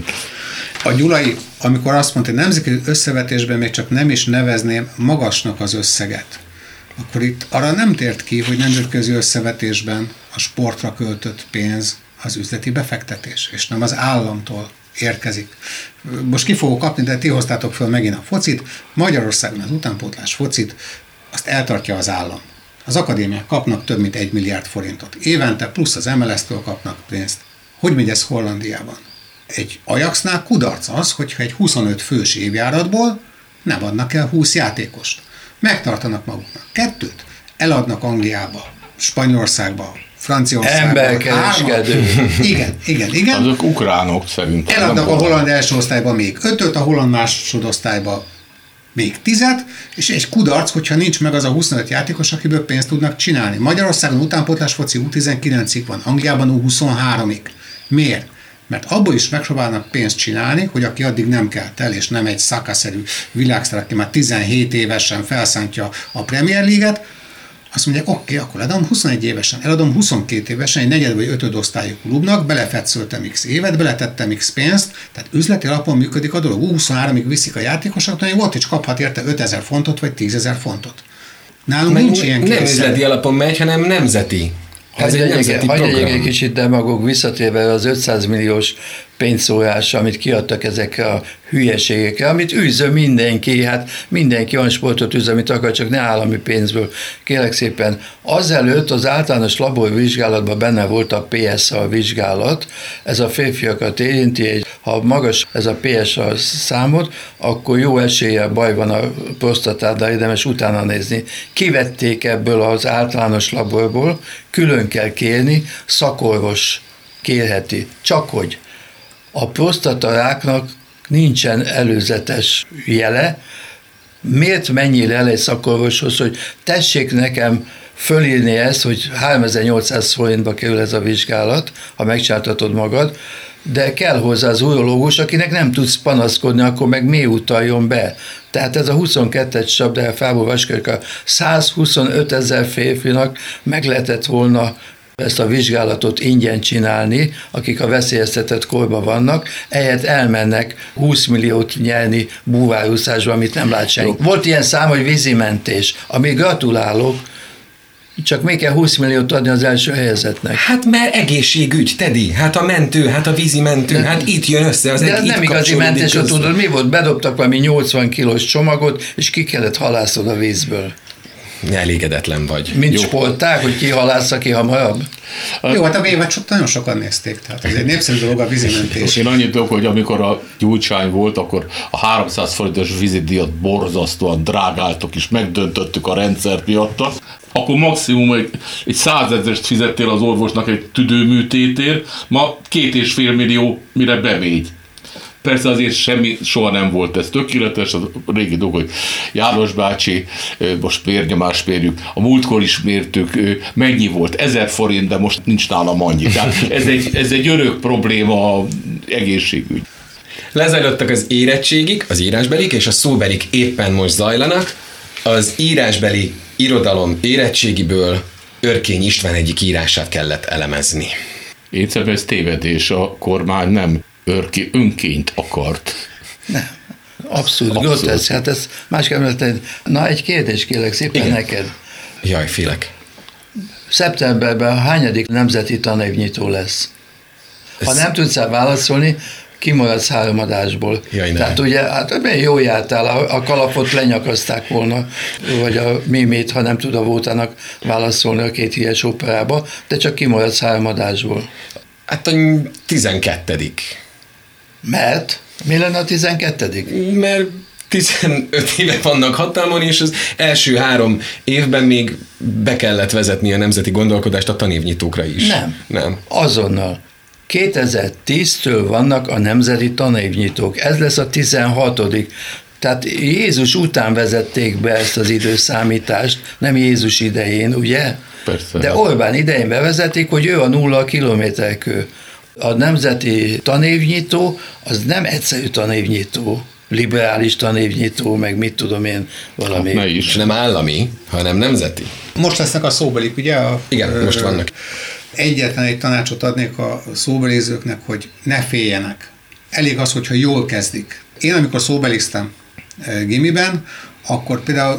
A Gyulai, amikor azt mondta, hogy nemzetközi összevetésben még csak nem is nevezném magasnak az összeget, akkor itt arra nem tért ki, hogy nemzetközi összevetésben a sportra költött pénz az üzleti befektetés, és nem az államtól érkezik. Most ki fogok kapni, de ti hoztátok föl megint a focit. Magyarországon az utánpótlás focit, azt eltartja az állam. Az akadémiák kapnak több mint egy milliárd forintot évente, plusz az em el es-től kapnak pénzt. Hogy megy ez Hollandiában? Egy Ajaxnál kudarc az, hogyha egy huszonöt fős évjáratból nem adnak el húsz játékost. Megtartanak maguknak kettőt, eladnak Angliába, Spanyolországba, Franciaországba. Emberkereskedő. Igen, igen, igen. Azok ukránok szerintem. Eladnak a holland első osztályba még ötöt, a holland másodosztályba még tizet, és egy kudarc, hogyha nincs meg az a huszonöt játékos, akiből pénzt tudnak csinálni. Magyarországon utánpótlás foci U tizenkilencig van, Angliában U huszonháromig. Miért? Mert abból is megpróbálnak pénzt csinálni, hogy aki addig nem kelt el, és nem egy szakaszerű világsztár, aki már tizenhét évesen felszántja a Premier League-et, azt mondják, oké, okay, akkor eladom huszonegy évesen, eladom huszonkét évesen egy negyed vagy ötöd osztályú klubnak, belefetszöltem x évet, beletettem x pénzt, tehát üzleti alapon működik a dolog. U huszonháromig viszik a játékosokat, hogy volt is kaphat érte ötezer fontot vagy tízezer fontot. Nálunk Meg nincs ilyen nem kényszer. üzleti alapon megy, hanem nemzeti. Ez egy nemzeti program. Egy kicsit demagóg visszatérve az ötszáz milliós pénzszórás, amit kiadtak ezekre a hülyeségekre, amit űző mindenki, hát mindenki olyan sportot űz, amit akar, csak ne állami pénzből. Kérlek szépen, azelőtt az általános laborvizsgálatban benne volt a pé es á vizsgálat, ez a férfiakat érinti, ha magas ez a pé es á számot, akkor jó eséllyel baj van a prostatáddal, érdemes utána nézni. Kivették ebből az általános laborból, külön kell kérni, szakorvos kérheti. Csak hogy a prostataráknak nincsen előzetes jele, miért menjél el egy szakorvoshoz, hogy tessék nekem fölírni ezt, hogy háromezer-nyolcszáz forintba kerül ez a vizsgálat, ha megcsináltatod magad, de kell hozzá az urológus, akinek nem tudsz panaszkodni, akkor meg mi utaljon be. Tehát ez a huszonkettes csapdája Fábor Vaskörka százhuszonöt ezer férfinak meg lehetett volna ezt a vizsgálatot ingyen csinálni, akik a veszélyeztetett korban vannak, ehelyett elmennek húsz milliót nyerni búvárúszásba, amit nem lát senki. Volt ilyen szám, hogy vízimentés, ami gratulálok, csak még kell húsz milliót adni az első helyezetnek. Hát mert egészségügy, Tedi, hát a mentő, hát a vízi mentő, de, hát itt jön össze az egy. De nem igazi mentés, tudod, mi volt? Bedobtak valami nyolcvan kilós csomagot, és ki kellett halászod a vízből. Elégedetlen vagy. Mint jó. Sporták, hogy ki halásza ki hamarabb? Jó, hát a évet csak nagyon sokan nézték, tehát ez egy népszerű dolog a vízimentés. Én annyit tudok, hogy amikor a Gyurcsány volt, akkor a háromszáz forintos vízidíjat borzasztóan drágáltok, és megdöntöttük a rendszert miatta. Akkor maximum egy, egy százezrest fizettél az orvosnak egy tüdőműtétért, ma két és fél millió, mire bevégy. Persze azért semmi, soha nem volt ez tökéletes, az régi dolog, hogy János bácsi, most vérnyomás mérjük, a múltkor is mértük, mennyi volt, ezer forint, de most nincs nálam annyi. Tehát ez egy, ez egy örök probléma, a egészségügy. Lezajlottak az érettségik, az írásbelik, és a szóbelik éppen most zajlanak. Az írásbeli irodalom érettségiből Örkény István egyik írását kellett elemezni. Én szerintem ez tévedés, a kormány nem Örki önként akart. Nem. Abszolút, groteszk. Hát ez másképp lehet. Na, egy kérdés kérlek szépen. Igen. Neked. Jaj, félek. Szeptemberben hányadik nemzeti tanévnyitó lesz? Ha ez... nem tudsz el válaszolni, kimaradsz három adásból. Jaj, Tehát ugye, hát jó jártál, a, a kalapot lenyakazták volna, vagy a Mimét, ha nem tud a Vótának válaszolni a két híres operába, de csak kimaradsz három adásból. Hát a tizenkettedik. Mert? Mi lenne a tizenkettedik? Mert tizenöt éve vannak hatalmon, és az első három évben még be kellett vezetni a nemzeti gondolkodást a tanévnyitókra is. Nem. Nem. Azonnal. kétezer-tíztől vannak a nemzeti tanévnyitók. Ez lesz a tizenhatodik. Tehát Jézus után vezették be ezt az időszámítást, nem Jézus idején, ugye? Persze. De Orbán idején bevezetik, hogy ő a nulla kilométerkő. A nemzeti tanévnyitó az nem egyszerű tanévnyitó. liberális tanévnyitó, meg mit tudom én, valami. Ne is. És nem állami, hanem nemzeti. Most lesznek a szóbelik, ugye? A, Igen, ö, most vannak. Egyetlen egy tanácsot adnék a szóbelizőknek, hogy ne féljenek. Elég az, hogyha jól kezdik. Én amikor szóbeliztem gimiben, akkor például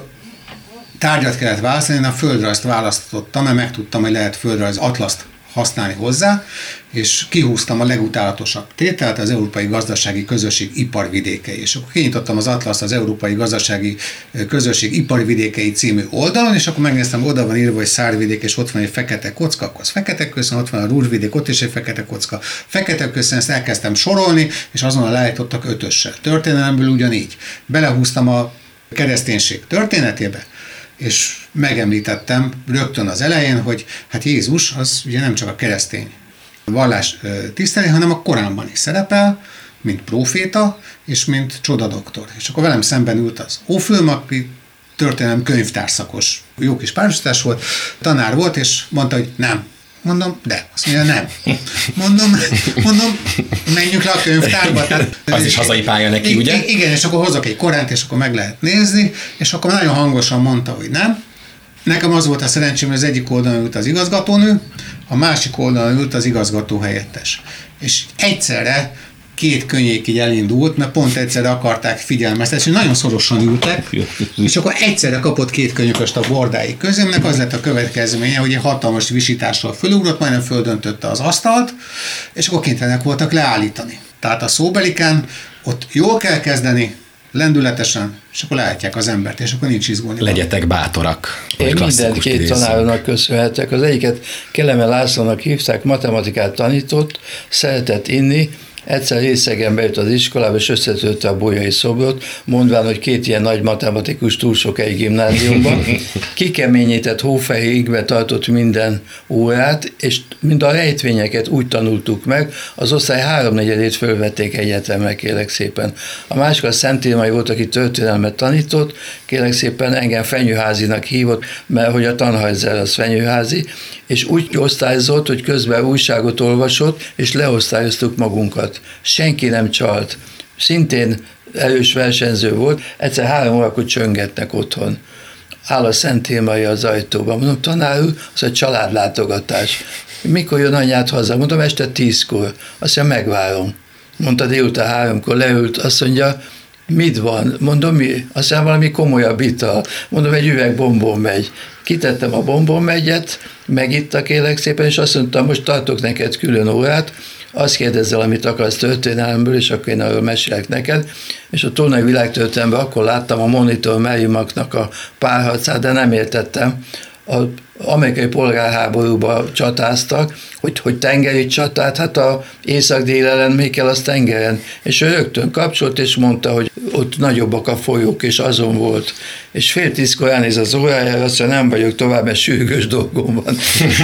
tárgyat kellett választani, én a földrajzt választottam, mert megtudtam, hogy lehet földrajz atlaszt használni hozzá, és kihúztam a legutálatosabb tételt, az Európai Gazdasági Közösség iparvidékei. És akkor kinyitottam az atlaszt az Európai Gazdasági Közösség iparvidékei című oldalon, és akkor megnéztem, oda van írva, hogy szárvidék, és ott van egy fekete kocka, akkor az fekete köszön, ott van a Rúrvidék, ott is egy fekete kocka. Fekete köszön, ezt elkezdtem sorolni, és azonnal leállítottak ötössel. Történelemből ugyanígy. Belehúztam a kereszténység történetébe, és megemlítettem rögtön az elején, hogy hát Jézus az ugye nem csak a keresztény vallás tiszteli, hanem a Koránban is szerepel, mint próféta, és mint csodadoktor. És akkor velem szemben ült az Ófülm, aki történelem könyvtárszakos, jó kis párosítás volt, tanár volt, és mondta, hogy nem. Mondom, de. Azt mondja, nem. Mondom, mondom, menjünk le a könyvtárba. Tehát, az is hazai pálya neki, igen, ugye? Igen, és akkor hozok egy Koránt, és akkor meg lehet nézni, és akkor nagyon hangosan mondta, hogy nem. Nekem az volt a szerencsém, hogy az egyik oldalon ült az igazgatónő, a másik oldalon ült az igazgató helyettes. És egyszerre két könnyék így elindult, mert pont egyszerre akarták figyelmeztetni, és nagyon szorosan ültek, és akkor egyszerre kapott két könyököst a bordái közé, aminek az lett a következménye, hogy egy hatalmas visítással fölugrott, majdnem földöntötte az asztalt, és akkor kénytelenek voltak leállítani. Tehát a szóbeliken ott jól kell kezdeni, lendületesen, és akkor leállítják az embert, és akkor nincs izgulni. Legyetek bátorak. Én mindent két tanárnak köszönhetek. Az egyiket Keleme Lászlónak hívták, matematikát tanított, szeretett inni, egyszer részegen bejött az iskolába, és összetörte a bolyai szobrot, mondván, hogy két ilyen nagy matematikus túl sok egy gimnáziumban. Kikeményített hófehérigbe tartott minden órát, és mind a rejtvényeket úgy tanultuk meg, az osztály háromnegyedét fölvették egyetemre, kérlek szépen. A másik a Szent Irmai volt, aki történelmet tanított, kérlek szépen engem Fenyőházinak hívott, mert hogy a Tannhäuser az Fenyőházi, és úgy osztályzott, hogy közben újságot olvasott, és leosztályoztuk magunkat. Senki nem csalt. Szintén erős versenyző volt, egyszer három órakor csöngetnek otthon. Áll a Szent Irmai az ajtóban. Mondom, tanár úr, az a családlátogatás. Mikor jön anyád haza? Mondom, este tízkor. Azt mondja, megvárom. Mondta, délután háromkor leült, azt mondja, mit van? Mondom, mi? Aztán valami komolyabb ital. Mondom, egy üveg bombon megy. Kitettem a bombonmegyet, megittak kérlek szépen, és azt mondtam, most tartok neked külön órát, azt kérdezzel, amit akarsz történelemből, és akkor én arról mesélek neked. És a Tolnai Világtörténelemben akkor láttam a Monitor Merrimacknak a párharcát, de nem értettem. Az amerikai polgárháborúban csatáztak, hogy, hogy tengeri csatát, hát a észak-dél ellen még kell az tengeren. És ő rögtön kapcsolt, és mondta, hogy ott nagyobbak a folyók, és azon volt. És fél tízkor elnéz az órájára, azt mondja, nem vagyok tovább, mert sürgős dolgom van.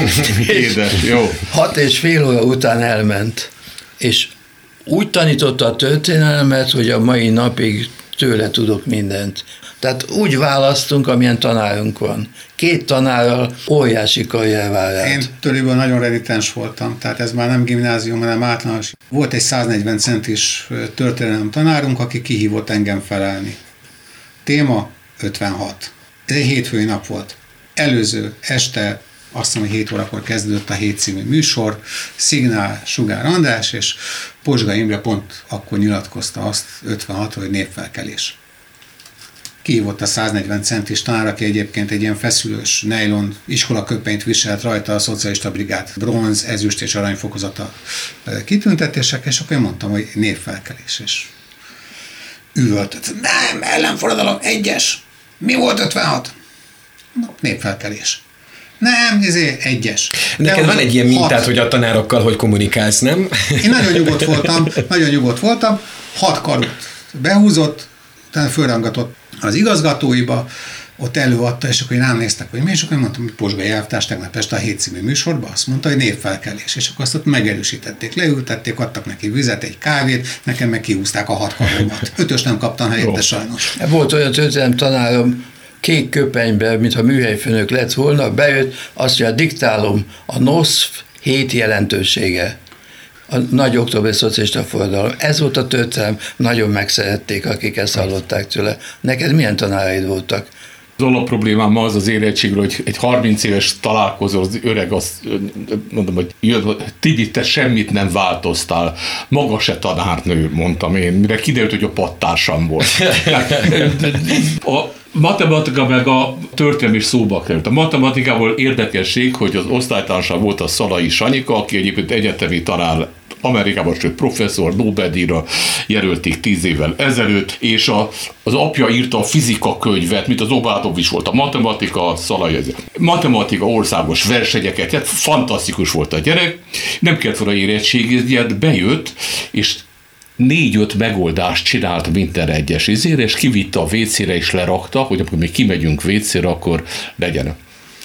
Édes, jó. Hat és fél óra után elment. És úgy tanította a történelmet, hogy a mai napig tőle tudok mindent. Tehát úgy választunk, amilyen tanárunk van. Két tanárral óriási karrier vár át. Én tőléből nagyon renitens voltam, tehát ez már nem gimnázium, hanem általános. Volt egy száznegyven centis történelem tanárunk, aki kihívott engem felelni. Téma ötvenhat. Ez egy hétfői nap volt. Előző este, azt hiszem, hogy hét órakor kezdődött a Hét című műsor, Szignál Sugár András, és Pozsga Imre pont akkor nyilatkozta azt ötvenhat, hogy népfelkelés. Kihívott a száznegyven centis tanár, aki egyébként egy ilyen feszülős nejlon iskolaköpenyt viselt, rajta a szocialista brigád bronz, ezüst és aranyfokozata kitüntetések, és akkor én mondtam, hogy népfelkelés, és üvöltött. Nem, ellenforradalom, egyes. Mi volt ötvenhat? Népfelkelés. Nem, ezért egyes. Neked van egy ilyen mintát, hat. Hogy a tanárokkal hogy kommunikálsz, nem? Én nagyon nyugodt voltam, nagyon nyugodt voltam, hat karot behúzott, utána fölrangatott az igazgatóiba, ott előadta, és akkor rám néztek, hogy mi, és akkor mondtam, hogy Pozsgai elvtárs tegnap este a Hét című műsorban, azt mondta, hogy népfelkelés, és akkor azt ott megerősítették, leültették, adtak neki vizet, egy kávét, nekem meg kihúzták a hat karomat. Ötös nem kaptam helyette sajnos. Volt olyan történelem tanárom, kék köpenyben, mintha műhelyfőnök lett volna, bejött, azt mondja, diktálom, a noszf hét jelentősége. a nagy októberi szocialista forradalom. Ez volt a történelem, nagyon megszerették, akik ezt hallották tőle. Neked milyen tanáraid voltak? Az alapproblémám az az érettségről, hogy egy harminc éves találkozó, az öreg azt mondom, hogy jön, Tibi, te semmit nem változtál, maga se tanárnő, mondtam én, mire kiderült, hogy a pattársam volt. A matematika meg a történelem is szóba került. A matematikával érdekesség, hogy az osztálytársam volt a Szalai Sanyika, aki egyébként egyetemi tanár, Amerikában, sőt professzor, Nobel-díjra jelölték tíz évvel ezelőtt, és a, az apja írta a fizika könyvet, mint az Obátov is volt, a matematika, Szalai, matematika országos versenyeket, tehát fantasztikus volt a gyerek, nem kellett volna érettségizni, bejött, és négy-öt megoldást csinált minden egyes izére, és kivitte a vécére és lerakta, hogy amikor mi kimegyünk vécére, akkor legyen.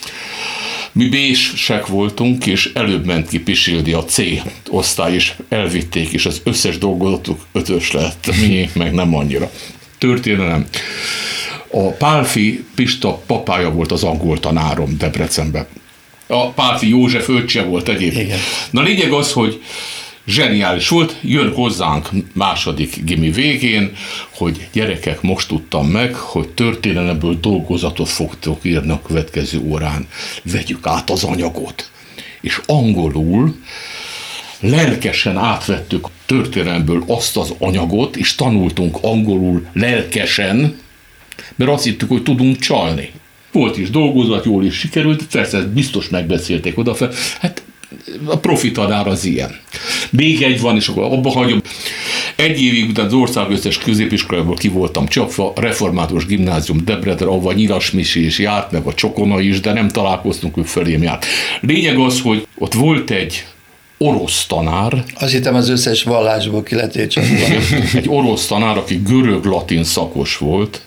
Mi B-sek voltunk, és előbb ment ki pisilni a C osztály, és elvitték, és az összes dolgozatuk ötös lett, mi meg nem annyira. Történelem. A Pálfi Pista papája volt az angol tanárom Debrecenben. A Pálfi József öccse volt egyébként. Igen. Na lényeg az, hogy zseniális volt, jön hozzánk második gimi végén, hogy gyerekek, most tudtam meg, hogy történelemből dolgozatot fogtok írni a következő órán. Vegyük át az anyagot. És angolul lelkesen átvettük történelemből azt az anyagot, és tanultunk angolul lelkesen, mert azt hittük, hogy tudunk csalni. Volt is dolgozat, jól is sikerült, persze biztos megbeszélték odafel. Hát a profi tanár az ilyen. Még egy van, és akkor abba hagyom. Egy évig után az ország összes középiskolából ki voltam csapva, a református gimnázium Debrecen, ahova Nyilas Misi is járt, meg a Csokona is, de nem találkoztunk, ő fölém járt. Lényeg az, hogy ott volt egy orosz tanár. Azt hittem, az összes vallásból ki lettél csapva. Egy orosz tanár, aki görög-latin szakos volt,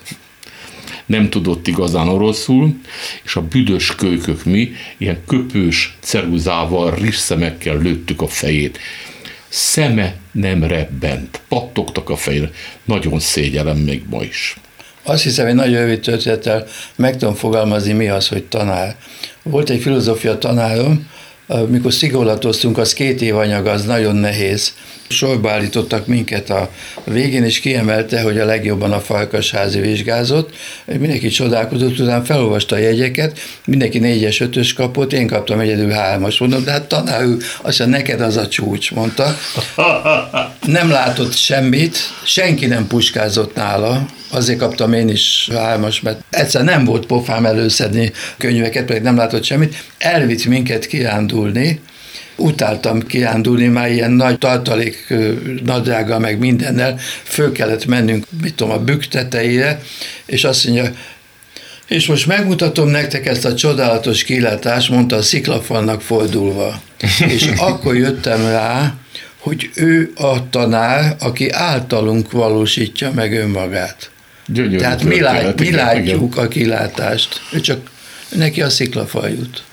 nem tudott igazán oroszul, és a büdös kölykök mi ilyen köpős ceruzával, rizsszemekkel lőttük a fejét. Szeme nem rebbent, pattogtak a fejére. Nagyon szégyellem még ma is. Azt hiszem, hogy nagyon rövid történettel meg tudom fogalmazni, mi az, hogy tanár. Volt egy filozófia tanárom, mikor szigolatoztunk, az két év anyag, az nagyon nehéz. Sorba állítottak minket a végén, és kiemelte, hogy a legjobban a Farkasházi vizsgázott. Mindenki csodálkozott, utána felolvasta a jegyeket, mindenki négyes, ötös kapott, én kaptam egyedül hármas. Mondom, de hát tanár úr, azt mondja, neked az a csúcs, mondta. Nem látott semmit, senki nem puskázott nála, azért kaptam én is hármas, mert egyszer nem volt pofám előszedni könyveket, pedig nem látott semmit. Elvitt minket kirándulni, utáltam kirándulni, már ilyen nagy tartalék nadrággal, meg mindennel, föl kellett mennünk, mit tudom, a bükk tetejére, és azt mondja, és most megmutatom nektek ezt a csodálatos kilátást, mondta a sziklafalnak fordulva. És akkor jöttem rá, hogy ő a tanár, aki általunk valósítja meg önmagát. Gyönyörű. Tehát mi, lát, mi látjuk a kilátást, ő csak neki a sziklafal jut.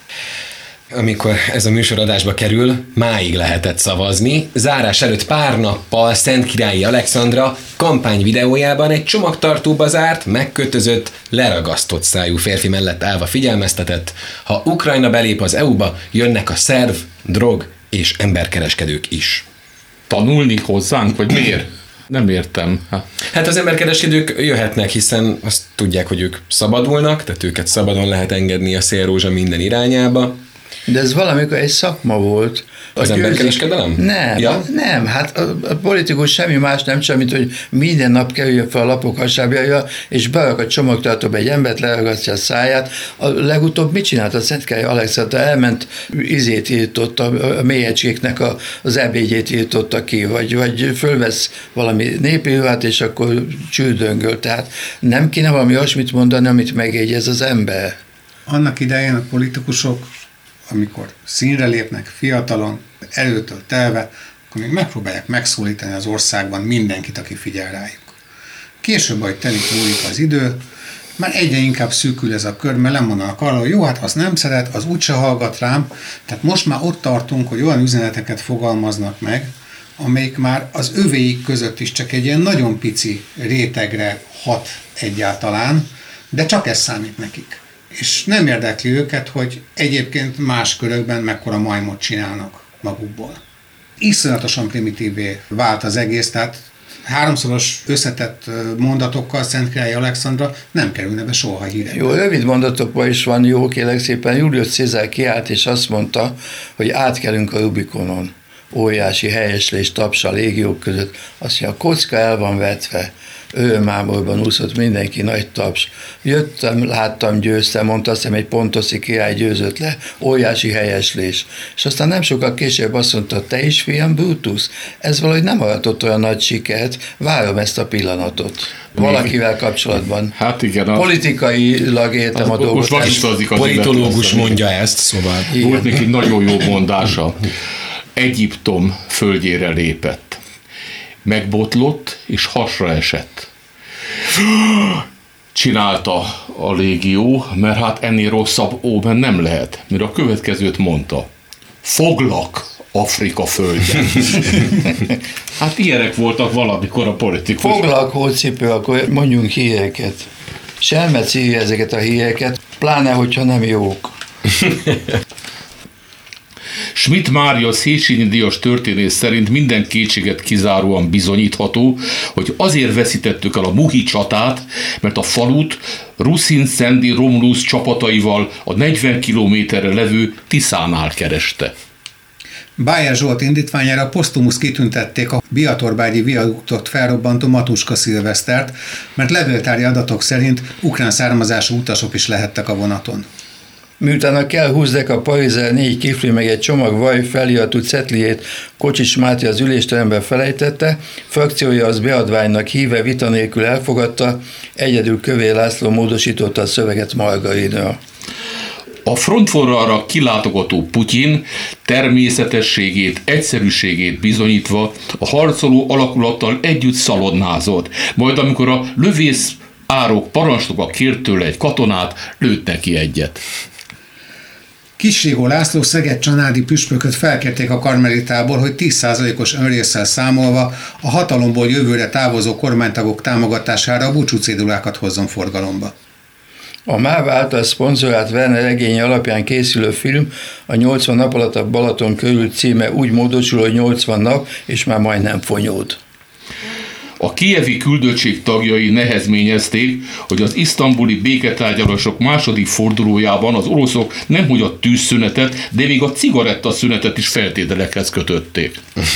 Amikor ez a műsoradásba kerül, máig lehetett szavazni. Zárás előtt pár nappal Szentkirályi Alexandra kampány videójában egy csomagtartóba zárt, megkötözött, leragasztott szájú férfi mellett állva figyelmeztetett: ha Ukrajna belép az é u-ba, jönnek a szerv, drog és emberkereskedők is. Tanulni hozzánk, vagy miért? Nem értem. Ha. Hát az emberkereskedők jöhetnek, hiszen azt tudják, hogy ők szabadulnak, tehát őket szabadon lehet engedni a szélrózsa minden irányába. De ez valamikor egy szakma volt. Az emberkereskedelem? Nem, ja? nem, hát a, a politikus semmi más nem csak, mint hogy minden nap kerüljön fel a lapok hasábjaira, és berak a csomagtartóba egy embert, leragasztja a száját. A legutóbb mit csinált a Szentkirályi Alexandra? Elment, izét írtott, a, a mélyecskéknek a, az ebédjét írtotta ki, vagy, vagy fölvesz valami népírvát, és akkor csürdöngöl. Tehát nem kéne valami olyasmit mondani, amit megjegyez az ember. Annak idején a politikusok, amikor színre lépnek fiatalon, előtől telve, akkor még megpróbálják megszólítani az országban mindenkit, aki figyel rájuk. Később, ahogy telik múlik az idő, már egyre inkább szűkül ez a kör, mert lemondanak arra, hogy jó, hát az nem szeret, az úgyse hallgat rám. Tehát most már ott tartunk, hogy olyan üzeneteket fogalmaznak meg, amelyik már az övéik között is csak egy ilyen nagyon pici rétegre hat egyáltalán, de csak ez számít nekik. És nem érdekli őket, hogy egyébként más körökben mekkora majmot csinálnak magukból. iszonyatosan primitívé vált az egész, tehát háromszoros összetett mondatokkal Szentkirályi Alexandra nem kerülne be soha hírekbe. Jó, rövid mondatokban is van jó, kérlek szépen. Julius Cézár kiállt és azt mondta, hogy átkelünk a Rubikonon. Óriási helyeslés, taps a légiók között. Azt mondja, a kocka el van vetve. Örömáborban úszott mindenki, nagy taps. Jöttem, láttam, győztem, mondta, azt hiszem, egy pontoszi király győzött le, óriási helyeslés. És aztán nem sokkal később azt mondta, te is, fiam, Brutus, ez valahogy nem aratott olyan nagy sikert, várom ezt a pillanatot. Valakivel kapcsolatban. Hát igen. A... Politikailag értem a dolgot. Most magisztrazik az politológus mondja ezt, szóval. Igen. Volt neki nagyon jó mondása. Egyiptom földjére lépett. Megbotlott, és hasra esett. Csinálta a légió, mert hát ennél rosszabb óben nem lehet. Mire a következőt mondta. Foglak, Afrika földje. Hát ilyenek voltak valamikor a politikus. Foglak, hócipő, akkor mondjunk híreket. Selmec írja ezeket a híreket, pláne, hogyha nem jók. Schmidt Mária Széchenyi díjas történész szerint minden kétséget kizáróan bizonyítható, hogy azért veszítettük el a Muhi csatát, mert a falut Ruszin Szendi Romulus csapataival a negyven kilométerre levő Tiszánál kereste. Bájer Zsolt indítványára posztumusz kitüntették a Biatorbágyi viaduktot felrobbantó Matuska Szilvesztert, mert levéltári adatok szerint ukrán származású utasok is lehettek a vonaton. Miután a kell húzdek a parizer négy kifli meg egy csomag vaj feliratú cetliét Kocsis Máté az ülésteremben felejtette, frakciója az beadványnak híve vita nélkül elfogadta, egyedül Kövér László módosította a szöveget Margarinra. A frontvonalra kilátogató Putyin természetességét, egyszerűségét bizonyítva a harcoló alakulattal együtt szalonnázott, majd amikor a lövész árok parancsnoka kért tőle egy katonát, lőtt neki egyet. Kisrigó László szeged-csanádi püspököt felkérték a karmelitából, hogy tíz százalékos önrésszel számolva a hatalomból jövőre távozó kormánytagok támogatására a búcsúcédulákat hozzon forgalomba. A MÁV által szponzorált Werner regénye alapján készülő film a nyolcvan nap alatt a Balaton körül címe úgy módosul, hogy nyolcvan nap, és már majdnem fonyód. A kijevi küldöttség tagjai nehezményezték, hogy az isztambuli béketárgyalások második fordulójában az oroszok nemhogy a tűzszünetet, de még a cigarettaszünetet is feltételekhez kötötték.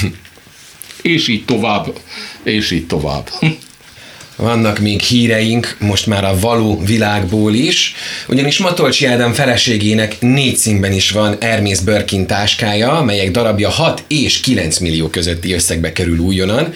És így tovább, és így tovább. Vannak még híreink, most már a való világból is, ugyanis Matolcsy Ádám feleségének négy színben is van Hermes Birkin táskája, melyek darabja hat és kilenc millió közötti összegbe kerül újonnan.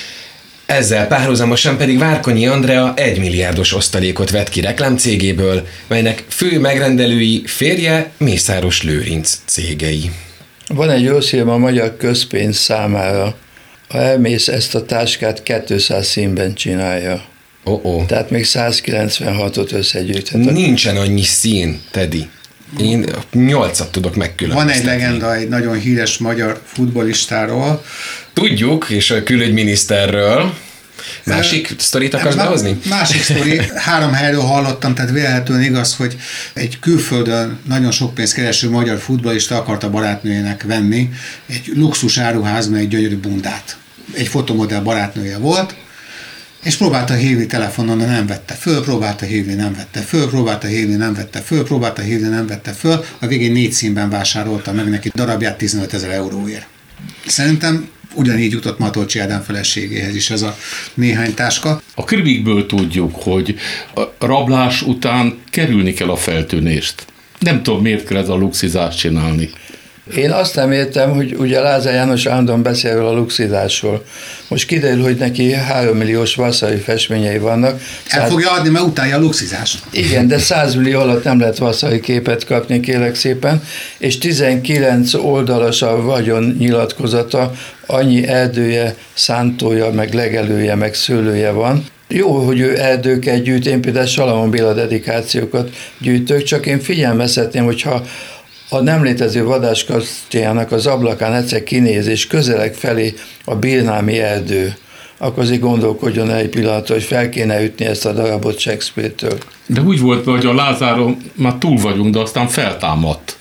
Ezzel párhuzamosan pedig Várkonyi Andrea egymilliárdos osztalékot vett ki reklámcégéből, melynek fő megrendelői férje Mészáros Lőrinc cégei. Van egy rossz hírem a magyar közpénz számára. A Hermes ezt a táskát kétszáz színben csinálja. Oh-oh. Tehát még százkilencvenhatot összegyűjthet. Nincsen annyi szín, Teddy. Én nyolcat tudok megkülönböztetni. Van egy legenda egy nagyon híres magyar futbollistáról. Tudjuk, és a külügyminiszterről. Másik uh, sztorit akarsz behozni? Másik sztori. Három helyről hallottam, tehát véletlenül igaz, hogy egy külföldön nagyon sok pénzt kereső magyar futballista akarta barátnőjének venni egy luxus áruházban egy gyönyörű bundát. Egy fotomodell barátnője volt, és próbálta hívni telefonon, de nem vette föl, próbálta hívni, nem vette föl, próbálta hívni, nem vette föl, próbálta hívni, nem vette föl, a végén négy színben vásárolta meg neki darabját tizenötezer euróért. Szerintem ugyanígy jutott Matolcsy Ádám feleségéhez is ez a néhány táska. A krimikből tudjuk, hogy a rablás után kerülni kell a feltűnést. Nem tudom, miért kell ez a luxizást csinálni. Én azt nem értem, hogy ugye Lázár János állandóan beszél a luxizásról. Most kiderül, hogy neki három milliós vasszai festményei vannak. El száz... fogja adni, mert utálja a luxizást. Igen, de száz millió alatt nem lehet vasszai képet kapni, kérlek szépen, és tizenkilenc oldalas a vagyon nyilatkozata, annyi erdője, szántója, meg legelője, meg szőlője van. Jó, hogy ő erdőket gyűjt, én például Salamon Béla dedikációkat gyűjtök, csak én figyelmeztetném, hogyha a nem létező vadáskasztjának az ablakán egyszer kinéz, és közeleg felé a birnámi erdő, akkor azért gondolkodjon el egy pillanatra, hogy fel kéne ütni ezt a darabot Shakespeare-től. De úgy volt, hogy a Lázáron már túl vagyunk, de aztán feltámadt.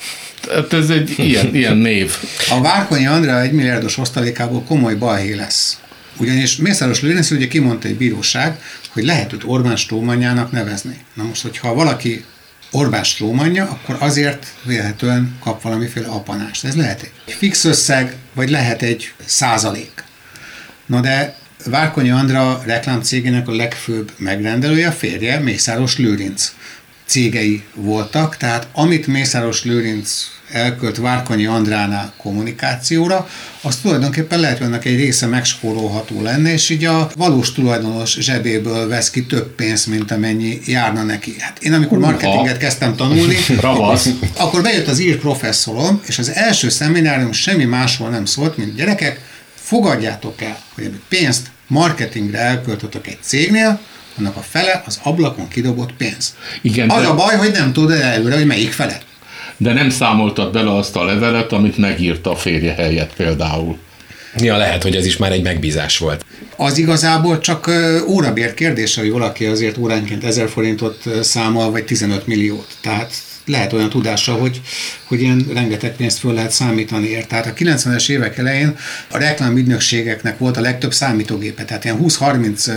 Hát ez egy ilyen, ilyen név. A Várkonyi Andrea egymilliárdos osztalékából komoly balhé lesz. Ugyanis Mészáros Lőrinc ugye kimondta egy bíróság, hogy lehet őt Orbán strómanjának nevezni. Na most, hogyha valaki Orbán strómanja, akkor azért vélhetően kap valamiféle apanást. Ez lehet egy fix összeg, vagy lehet egy százalék. Na de Várkonyi Andrea reklámcégének a legfőbb megrendelője, a férje, Mészáros Lőrinc cégei voltak, tehát amit Mészáros Lőrinc elkölt Várkonyi Andránál kommunikációra, az tulajdonképpen lehet, hogy annak egy része megspórolható lenne, és így a valós tulajdonos zsebéből vesz ki több pénzt, mint amennyi járna neki. Hát én amikor marketinget kezdtem tanulni, akkor, akkor bejött az ír professzorom, és az első szeminárium semmi másról nem szólt, mint gyerekek, fogadjátok el, hogy amit pénzt marketingre elköltötök egy cégnél, annak a fele az ablakon kidobott pénz. Igen, az de... a baj, hogy nem tudod előre, hogy melyik fele. De nem számoltad bele azt a levelet, amit megírta a férje helyett például. Ja, lehet, hogy ez is már egy megbízás volt. Az igazából csak órabért kérdése, hogy valaki azért óránként ezer forintot számol, vagy tizenöt milliót. Tehát lehet olyan tudása, hogy, hogy ilyen rengeteg pénzt föl lehet számítani ért. Tehát a kilencvenes évek elején a reklámügynökségeknek volt a legtöbb számítógépe, tehát ilyen húsz-harminc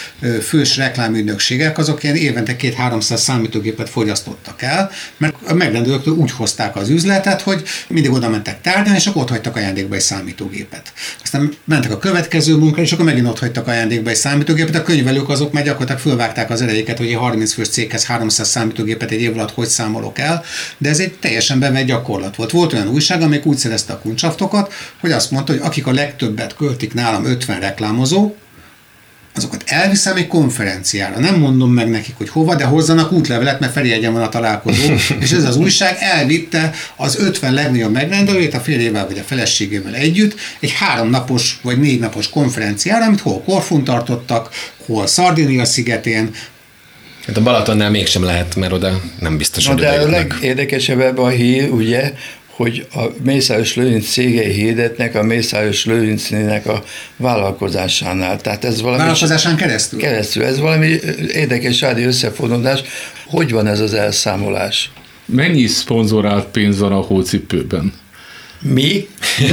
fős reklámügynökségek, azok ilyen évente két-háromszáz számítógépet fogyasztottak el, mert a megrendelőktől úgy hozták az üzletet, hogy mindig oda mentek tárgyalni, és akkor ott hagytak ajándékba egy számítógépet. Aztán mentek a következő munkára, és akkor megint ott hagytak ajándékba egy számítógépet. A könyvelők azok már gyakorlatilag fölvágták az erejéket, hogy egy harminc fős céghez háromszáz számítógépet egy év alatt hogy számolok el, de ez egy teljesen bevett gyakorlat volt. Volt olyan újság, amelyik úgy szerezte a kuncsaftokat, hogy azt mondta, hogy akik a legtöbbet költik nálam ötven reklámozó, azokat elviszem egy konferenciára. Nem mondom meg nekik, hogy hova, de hozzanak útlevelet, mert Ferihegyen van a találkozó, és ez az újság elvitte az ötven legnagyobb megrendelőjét a férjével vagy a feleségével együtt egy háromnapos vagy négy napos konferenciára, amit hol Korfun tartottak, hol Szardinia szigetén. Hát a Balatonnál mégsem lehet, mert oda nem biztos, hogy oda jutnak. De a legérdekesebb ebben a hír, ugye, hogy a Mészáros Lőrinc cégei hirdetnek a Mészáros Lőrincnének a vállalkozásánál. Tehát ez valami... Vállalkozásán keresztül? Keresztül. Ez valami érdekes rádi összefonódás. Hogy van ez az elszámolás? Mennyi szponzorált pénz van a hócipőben? Mi?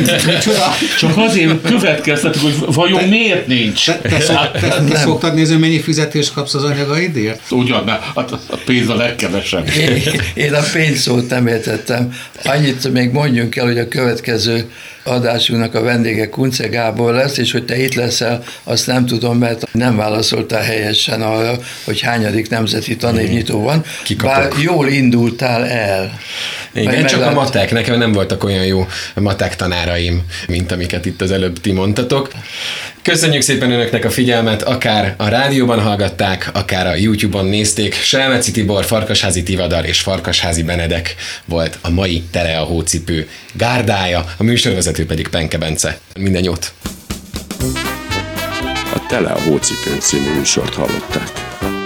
Csak azért következtetünk, hogy vajon te, miért nincs. Te, te, szok, te, te szoktad nézni, mennyi fizetést kapsz az anyagaidért? Ugyan, a, a pénz a legkevesebb. Én, én a pénzszót nem értettem. Annyit még mondjunk el, hogy a következő adásunknak a vendége Kunce Gábor lesz, és hogy te itt leszel, azt nem tudom, mert nem válaszoltál helyesen arra, hogy hányadik nemzeti tanévnyitó van. Kikapok. Bár jól indultál el. Igen, csak meglát... a matek, nekem nem voltak olyan jó matek tanáraim, mint amiket itt az előbb ti mondtatok. Köszönjük szépen önöknek a figyelmet, akár a rádióban hallgatták, akár a YouTube-on nézték. Selmeci Tibor, Farkasházi Tivadar és Farkasházi Benedek volt a mai Tele a hócipő gárdája, a műsorvezető pedig Penke Bence. Minden jót! A Tele a hócipőn című műsort hallották.